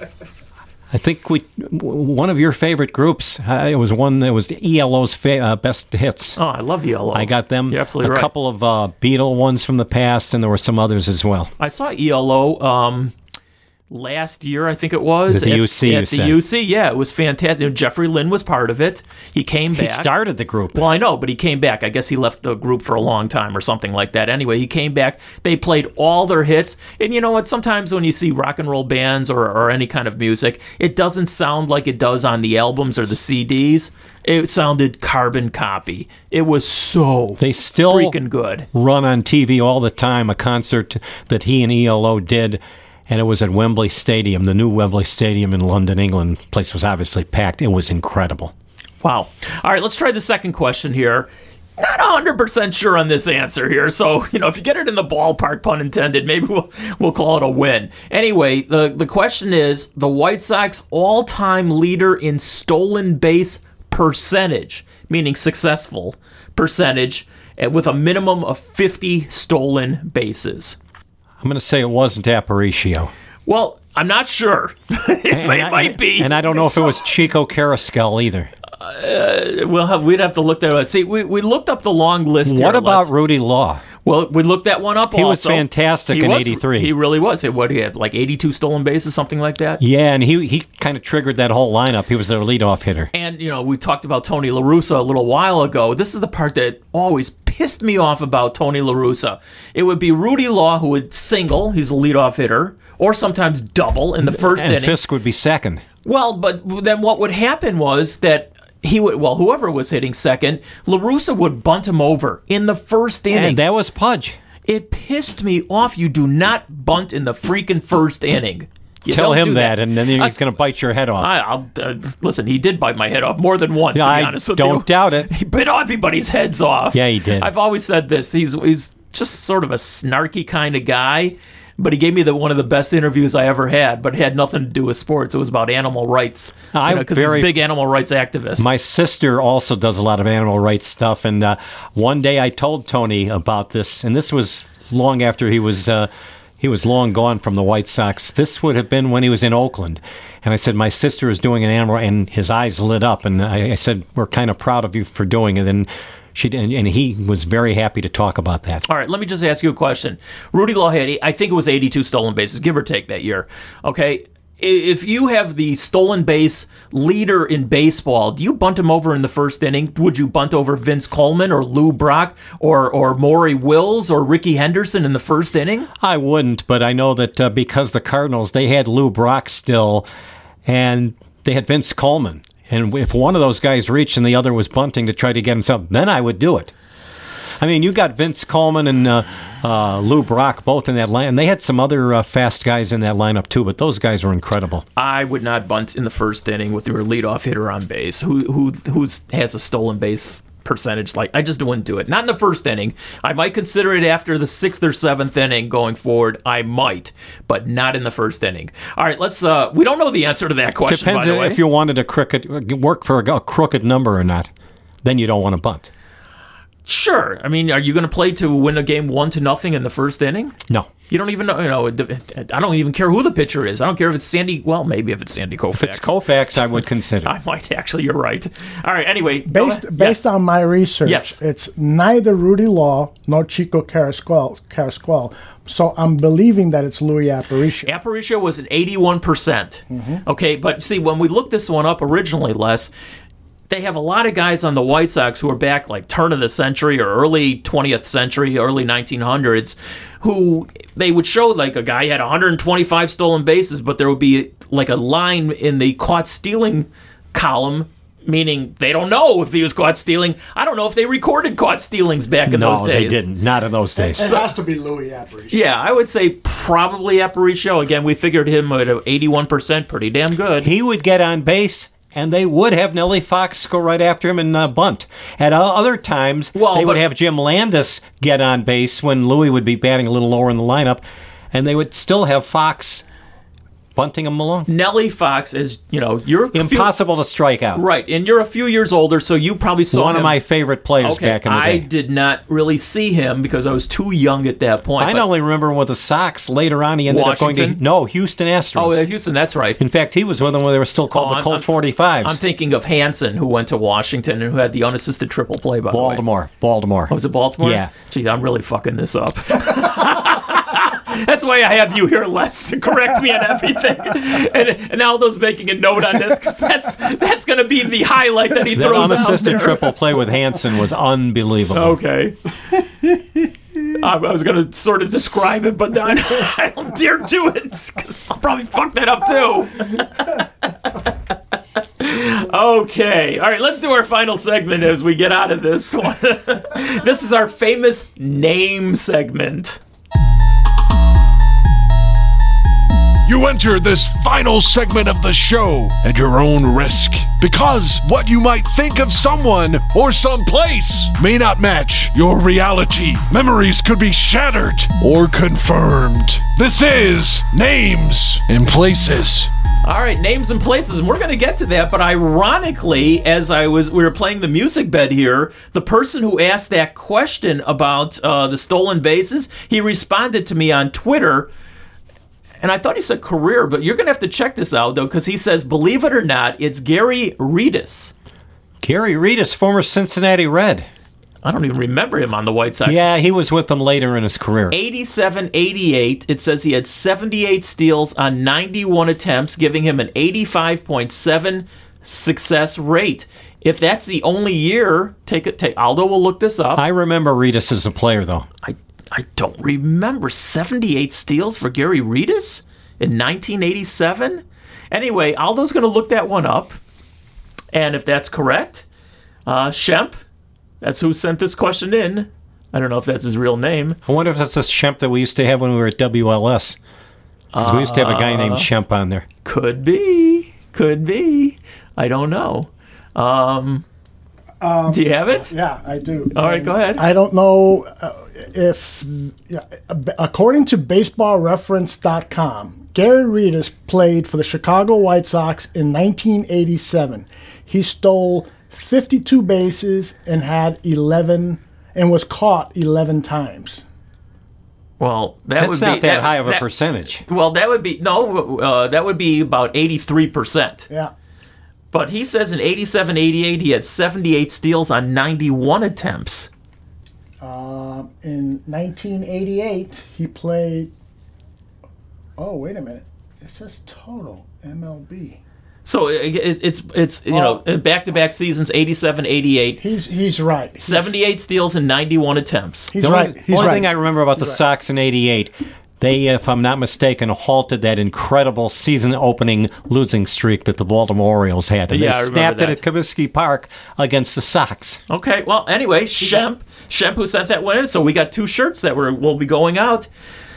I think we one of your favorite groups. Uh, it was one that was E L O's fa- uh, best hits. Oh, I love E L O. I got them. You're absolutely a right. couple of uh, Beatle ones from the past, and there were some others as well. I saw E L O um, last year, I think it was. At the at, U C, At you the said. U C, yeah, it was fantastic. You know, Jeffrey Lynn was part of it. He came back. He started the group. Well, I know, but he came back. I guess he left the group for a long time or something like that. Anyway, he came back. They played all their hits. And you know what? Sometimes when you see rock and roll bands or, or any kind of music, it doesn't sound like it does on the albums or the C Ds. It sounded carbon copy. It was so they still freaking good. Run on T V all the time, a concert that he and E L O did. And it was at Wembley Stadium, the new Wembley Stadium in London, England. The place was obviously packed. It was incredible. Wow. All right, let's try the second question here. Not one hundred percent sure on this answer here. So, you know, if you get it in the ballpark, pun intended, maybe we'll we'll call it a win. Anyway, the, the question is, the White Sox all-time leader in stolen base percentage, meaning successful percentage, with a minimum of fifty stolen bases. I'm going to say it wasn't Aparicio. Well, I'm not sure. it and might, I, might be. And I don't know if it was Chico Carrasquel either. Uh, we'll have, we'd have to look that up. See, we, we looked up the long list here. What about Les. Rudy Law? Well, we looked that one up He also. was fantastic he in was, eighty-three. He really was. What, he had like eighty-two stolen bases, something like that? Yeah, and he he kind of triggered that whole lineup. He was their leadoff hitter. And, you know, we talked about Tony La Russa a little while ago. This is the part that always pissed me off about Tony La Russa. It would be Rudy Law who would single, he's a leadoff hitter, or sometimes double in the first and inning. Fisk would be second. Well, but then what would happen was that he would, well, whoever was hitting second, La Russa would bunt him over in the first inning. And that was Pudge. It pissed me off. You do not bunt in the freaking first inning. You Tell don't him do that, and then he's I- going to bite your head off. I, I'll uh, listen. He did bite my head off more than once. Yeah, to be I honest with don't you, doubt it. He bit everybody's heads off. Yeah, he did. I've always said this. He's he's just sort of a snarky kind of guy. But he gave me the one of the best interviews I ever had. But it had nothing to do with sports. It was about animal rights. I'm Because he's a very- big animal rights activist. My sister also does a lot of animal rights stuff, and uh, one day I told Tony about this, and this was long after he was uh, he was long gone from the White Sox. This would have been when he was in Oakland, and I said, my sister is doing an animal, and his eyes lit up, and I, I said, we're kind of proud of you for doing it, and she and, and he was very happy to talk about that. All right, let me just ask you a question. Rudy Law had, I think it was eighty-two stolen bases, give or take that year. Okay, if you have the stolen base leader in baseball, do you bunt him over in the first inning? Would you bunt over Vince Coleman or Lou Brock or or Maury Wills or Ricky Henderson in the first inning? I wouldn't, but I know that uh, because the Cardinals, they had Lou Brock still, and they had Vince Coleman. And if one of those guys reached and the other was bunting to try to get himself, then I would do it. I mean, you got Vince Coleman and uh, uh, Lou Brock both in that line. And they had some other uh, fast guys in that lineup, too, but those guys were incredible. I would not bunt in the first inning with your leadoff hitter on base who who who's, has a stolen base percentage. Like I just wouldn't do it. Not in the first inning. I might consider it after the sixth or seventh inning going forward. I might, but not in the first inning. All right, let's. Uh, we don't know the answer to that question, Depends by the way. if you wanted a crooked, work for a, a crooked number or not. Then you don't want to bunt. Sure. I mean, are you going to play to win a game one to nothing in the first inning? No. You don't even know. You know, I don't even care who the pitcher is. I don't care if it's Sandy. Well, maybe if it's Sandy Koufax. If it's Koufax, I would consider. I might actually. You're right. All right. Anyway, based based yes. on my research, yes. it's neither Rudy Law nor Chico Carrasquel. Carrasquel. So I'm believing that it's Louis Aparicio. Aparicio was at eighty-one percent. Mm-hmm. Okay, but see, when we looked this one up originally, Les, they have a lot of guys on the White Sox who are back like turn of the century or early twentieth century, early nineteen hundreds, who they would show like a guy had one hundred twenty-five stolen bases, but there would be like a line in the caught stealing column, meaning they don't know if he was caught stealing. I don't know if they recorded caught stealings back in no, those days. No, they didn't. Not in those days. It has to be Louis Aparicio. Yeah, I would say probably Aparicio. Again, we figured him at eighty-one percent, pretty damn good. He would get on base, and they would have Nellie Fox go right after him and uh, bunt. At other times, well, they but, would have Jim Landis get on base when Louis would be batting a little lower in the lineup, and they would still have Fox bunting him along. Nellie Fox is, you know, you're impossible few, to strike out. Right, and you're a few years older, so you probably saw one him. of my favorite players okay, back in the day. I did not really see him because I was too young at that point. I only remember with the Sox. Later on, he ended Washington? up going to no Houston Astros. Oh, yeah, Houston, that's right. In fact, he was with them when they were still called oh, the I'm, Colt I'm, forty-fives. I'm thinking of Hanson, who went to Washington and who had the unassisted triple play. By Baltimore, the way, Baltimore. Oh, was it Baltimore? Yeah. Geez, I'm really fucking this up. That's why I have you here, Les, to correct me on everything. And, and Aldo's making a note on this because that's that's going to be the highlight that he that throws out there. That unassisted triple play with Hanson was unbelievable. Okay. I was going to sort of describe it, but I, I don't dare do it because I'll probably fuck that up too. Okay. All right, let's do our final segment as we get out of this one. This is our famous name segment. You enter this final segment of the show at your own risk, because what you might think of someone or someplace may not match your reality. Memories could be shattered or confirmed. This is Names and Places. All right, names and places, and we're going to get to that, but ironically, as I was we were playing the music bed here, the person who asked that question about uh, the stolen bases, he responded to me on Twitter. And I thought he said career, but you're going to have to check this out, though, because he says, believe it or not, it's Gary Redus. Gary Redus, former Cincinnati Red. I don't even remember him on the White Sox. Yeah, he was with them later in his career. eighty-seven eighty-eight, it says he had seventy-eight steals on ninety-one attempts, giving him an eighty-five point seven success rate. If that's the only year, take it. Take Aldo will look this up. I remember Redus as a player, though. I I don't remember seventy-eight steals for Gary Redus in nineteen eighty-seven. Anyway, Aldo's going to look that one up. And if that's correct, uh, Shemp, that's who sent this question in. I don't know if that's his real name. I wonder if that's the Shemp that we used to have when we were at W L S. Because uh, we used to have a guy named Shemp on there. Could be. Could be. I don't know. Um... Um, do you have it? Yeah, I do. All right, go ahead. I don't know uh, if, yeah, according to baseball reference dot com, Gary Redus played for the Chicago White Sox in nineteen eighty-seven. He stole fifty-two bases and had eleven, and was caught eleven times. Well, that That's would not be, that, that high of a that, percentage. Well, that would be, no, uh, that would be about eighty-three percent. Yeah. But he says in eighty-seven eighty-eight he had seventy-eight steals on ninety-one attempts. Uh, in nineteen eighty-eight, he played... Oh, wait a minute. It says total M L B. So it, it, it's it's you Oh. know back-to-back seasons, eighty-seven, eighty-eight. He's he's right. He's, seventy-eight steals and ninety-one attempts. He's the only, right. He's only right. thing I remember about the He's right. Sox in eighty-eight, they, if I'm not mistaken, halted that incredible season-opening losing streak that the Baltimore Orioles had. And Yeah, I they remember snapped it that. at Comiskey Park against the Sox. Okay, well, anyway, Shemp, Shemp who sent that one in, so we got two shirts that were will be going out.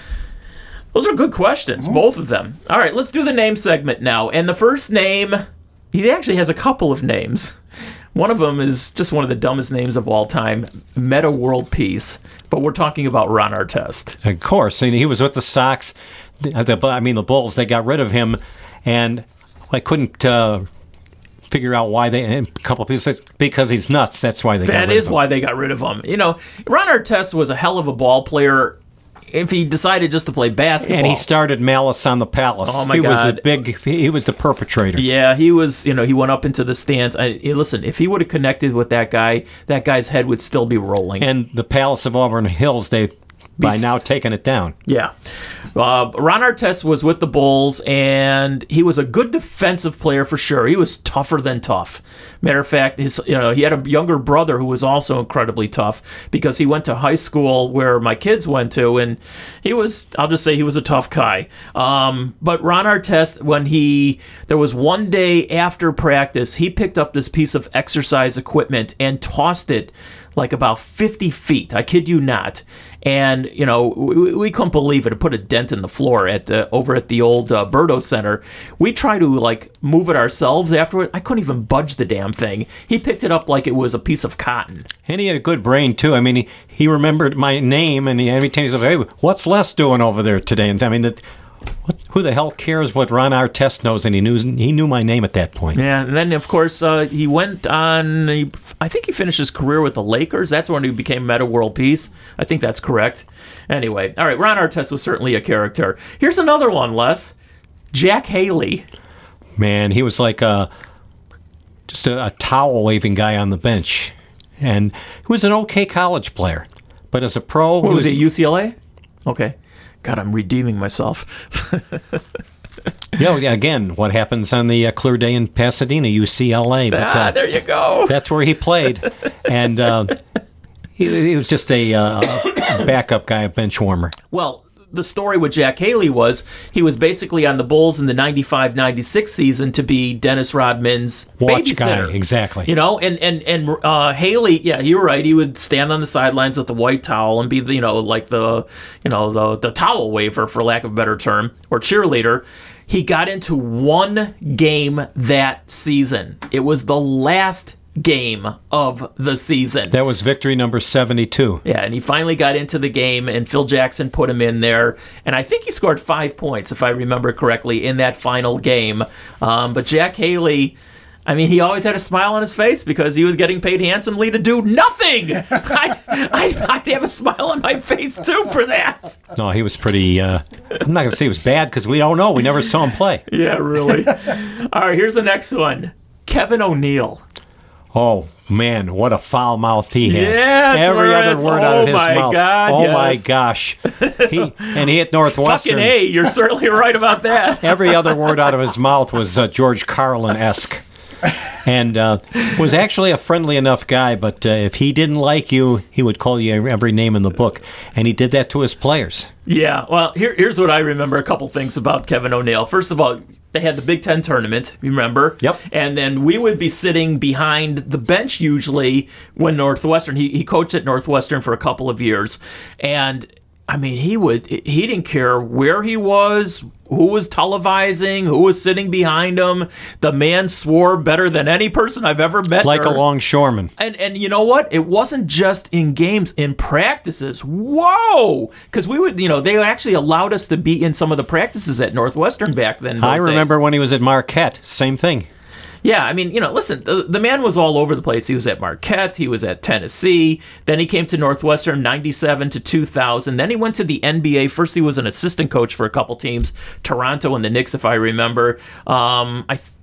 Those are good questions, both of them. All right, let's do the name segment now. And the first name, he actually has a couple of names. One of them is just one of the dumbest names of all time, Meta World Peace. But we're talking about Ron Artest. Of course, and he was with the Sox. The, the, I mean, the Bulls. They got rid of him, and I couldn't uh, figure out why they. A couple of people said because he's nuts. That's why they. got That rid is of him. why they got rid of him. You know, Ron Artest was a hell of a ball player. If he decided just to play basketball, And he started Malice on the Palace. Oh, my he was God. the big. He was the perpetrator. Yeah, he was, you know, he went up into the stands. I, hey, listen, if he would have connected with that guy, that guy's head would still be rolling. And the Palace of Auburn Hills, they by Be- now taken it down. Yeah. Uh, Ron Artest was with the Bulls, and he was a good defensive player for sure. He was tougher than tough. Matter of fact, his, you know, he had a younger brother who was also incredibly tough because he went to high school where my kids went to, and he was, I'll just say he was a tough guy. Um, but Ron Artest, when he, there was one day after practice, he picked up this piece of exercise equipment and tossed it like about fifty feet. I kid you not. And, you know, we, we couldn't believe it. It put a dent in the floor at the, over at the old uh, Berto Center. We tried to, like, move it ourselves afterward. I couldn't even budge the damn thing. He picked it up like it was a piece of cotton. And he had a good brain, too. I mean, he, he remembered my name, and he, every time he said, hey, what's Les doing over there today? And I mean, that, what, who the hell cares what Ron Artest knows? And he knew he knew my name at that point. Yeah, and then, of course, uh, he went on, he, I think he finished his career with the Lakers. That's when he became Meta World Peace. I think that's correct. Anyway, all right, Ron Artest was certainly a character. Here's another one, Les. Jack Haley. Man, he was like a, just a, a towel-waving guy on the bench. And he was an okay college player. But as a pro... What he was he, U C L A? Okay. God, I'm redeeming myself. Yeah, yeah, again, what happens on the uh, clear day in Pasadena, U C L A. But, ah, uh, there you go. That's where he played. And uh, he, he was just a, uh, a backup guy, a bench warmer. Well, the story with Jack Haley was he was basically on the Bulls in the ninety-five ninety-six season to be Dennis Rodman's Watch babysitter. guy, exactly. You know, and and and uh, Haley, yeah, you're right. He would stand on the sidelines with the white towel and be the, you know, like the, you know, the the towel waver, for lack of a better term, or cheerleader. He got into one game that season. It was the last game of the season. That was victory number seventy-two. Yeah, and he finally got into the game, and Phil Jackson put him in there. And I think he scored five points, if I remember correctly, in that final game. Um, but Jack Haley, I mean, he always had a smile on his face because he was getting paid handsomely to do nothing. I, I, I'd have a smile on my face, too, for that. No, he was pretty, uh, I'm not going to say he was bad because we don't know. We never saw him play. Yeah, really. All right, here's the next one. Kevin O'Neill. Oh, man, what a foul mouth he had. Yeah, that's Every where other it's- word out oh of his my mouth. God, oh, yes. my gosh. He, and he hit Northwestern. Fucking A, you're certainly right about that. Every other word out of his mouth was uh, George Carlin-esque. And uh, was actually a friendly enough guy, but uh, if he didn't like you, he would call you every name in the book. And he did that to his players. Yeah, well, here, here's what I remember, a couple things about Kevin O'Neill. First of all, they had the Big Ten tournament, remember? Yep. And then we would be sitting behind the bench usually when Northwestern, he, he coached at Northwestern for a couple of years. And, I mean, he would, he didn't care where he was, who was televising, who was sitting behind him. The man swore better than any person I've ever met. Like or, a longshoreman. And and you know what? It wasn't just in games, in practices. Whoa! Because we would, you know, they actually allowed us to be in some of the practices at Northwestern back then. in I those remember days. when he was at Marquette. Same thing. Yeah, I mean, you know, listen, the, the man was all over the place. He was at Marquette, he was at Tennessee, then he came to Northwestern ninety-seven to two thousand, then he went to the N B A. First he was an assistant coach for a couple teams, Toronto and the Knicks, if I remember. Um, I th-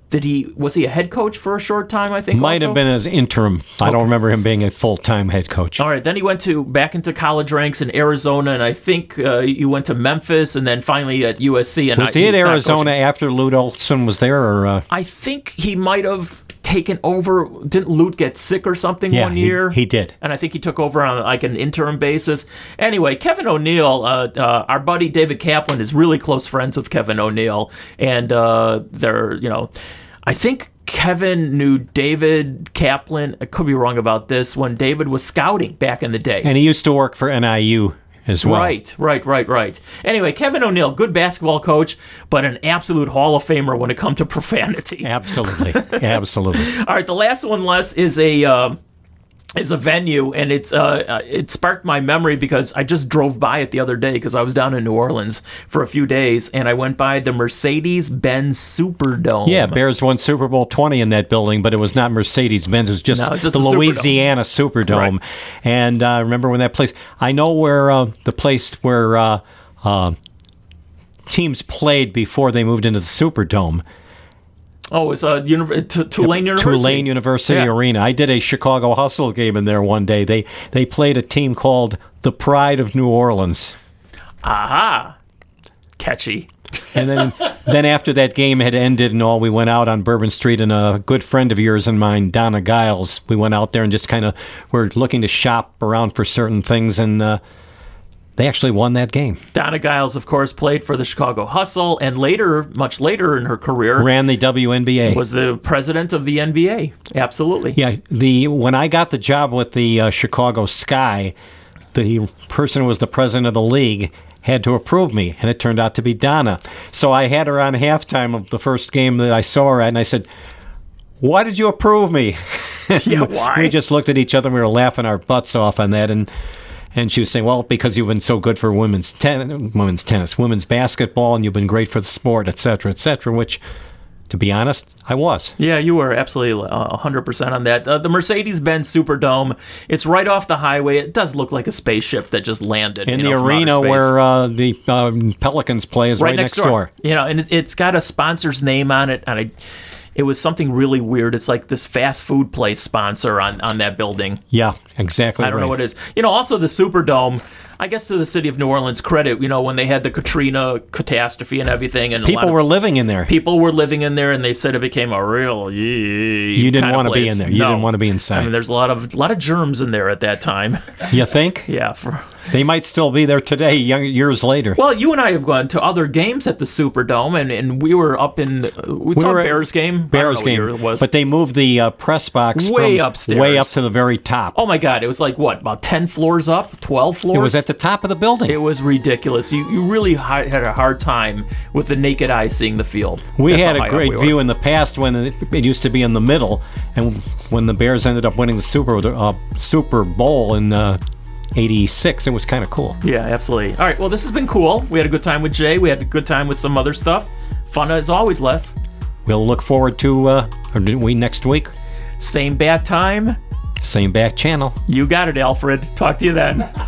Did he was he a head coach for a short time? I think might also? have been as interim. I don't remember him being a full time head coach. All right, then he went to back into college ranks in Arizona, and I think uh, you went to Memphis, and then finally at U S C. And was I, he at he's not Arizona coaching. after Lute Olson was there, or uh... I think he might have taken over. Didn't Lute get sick or something yeah, one he, year? He did, and I think he took over on like an interim basis. Anyway, Kevin O'Neill, uh, uh, our buddy David Kaplan is really close friends with Kevin O'Neill, and uh, they're you know, I think. Kevin knew David Kaplan, I could be wrong about this, when David was scouting back in the day. And he used to work for N I U as well. Right, right, right, right. Anyway, Kevin O'Neill, good basketball coach, but an absolute Hall of Famer when it comes to profanity. Absolutely, absolutely. All right, the last one, Les, is a... Uh, is a venue, and it's uh, it sparked my memory because I just drove by it the other day because I was down in New Orleans for a few days, and I went by the Mercedes-Benz Superdome. Yeah, Bears won Super Bowl twenty in that building, but it was not Mercedes-Benz. It was just, no, it's just the Superdome. Louisiana Superdome. Right. And I uh, remember when that place, I know where uh, the place where uh, uh, teams played before they moved into the Superdome. Oh, it's uh, uni- T- Tulane yep, University. Tulane University yeah. Arena. I did a Chicago Hustle game in there one day. They they played a team called the Pride of New Orleans. Aha. Catchy. And then then after that game had ended and all, we went out on Bourbon Street, and a good friend of yours and mine, Donna Giles, we went out there and just kind of were looking to shop around for certain things, and uh, they actually won that game. Donna Giles, of course, played for the Chicago Hustle, and later, much later in her career, ran the W N B A. Was the president of the N B A. Absolutely. Yeah. The when I got the job with the uh, Chicago Sky, the person who was the president of the league had to approve me, and it turned out to be Donna. So I had her on halftime of the first game that I saw her at, and I said, "Why did you approve me?" Yeah, why? We just looked at each other and we were laughing our butts off on that, and. And she was saying, well, because you've been so good for women's, ten- women's tennis, women's basketball, and you've been great for the sport, et cetera, et cetera, which, to be honest, I was. Yeah, you were absolutely uh, one hundred percent on that. Uh, the Mercedes-Benz Superdome, it's right off the highway. It does look like a spaceship that just landed. In you the know, arena where uh, the um, Pelicans play is right, right next door. door. You know, and it, it's got a sponsor's name on it, and I... It was something really weird. It's like this fast food place sponsor on, on that building. Yeah, exactly. I don't right. know what it is. You know, also the Superdome, I guess to the city of New Orleans' credit, you know, when they had the Katrina catastrophe and everything. And people a lot of, were living in there. People were living in there, and they said it became a real You didn't want to be in there. You no. didn't want to be inside. I mean, there's a lot of a lot of germs in there at that time. You think? Yeah. For, they might still be there today, young, years later. Well, you and I have gone to other games at the Superdome, and, and we were up in uh, we, we saw were a Bears game. Bears game. It was. But they moved the uh, press box way from upstairs, way up to the very top. Oh my God! It was like what, about ten floors up, twelve floors? It was at the top of the building. It was ridiculous. You you really had a hard time with the naked eye seeing the field. We That's had a great we view in the past when it, it used to be in the middle, and when the Bears ended up winning the Super uh, Super Bowl in uh, eighty-six, it was kind of cool. Yeah, absolutely. All right, well, this has been cool. We had a good time with Jay. We had a good time with some other stuff. Fun as always, Les. We'll look forward to, uh, or did we next week? Same bat time. Same bat channel. You got it, Alfred. Talk to you then.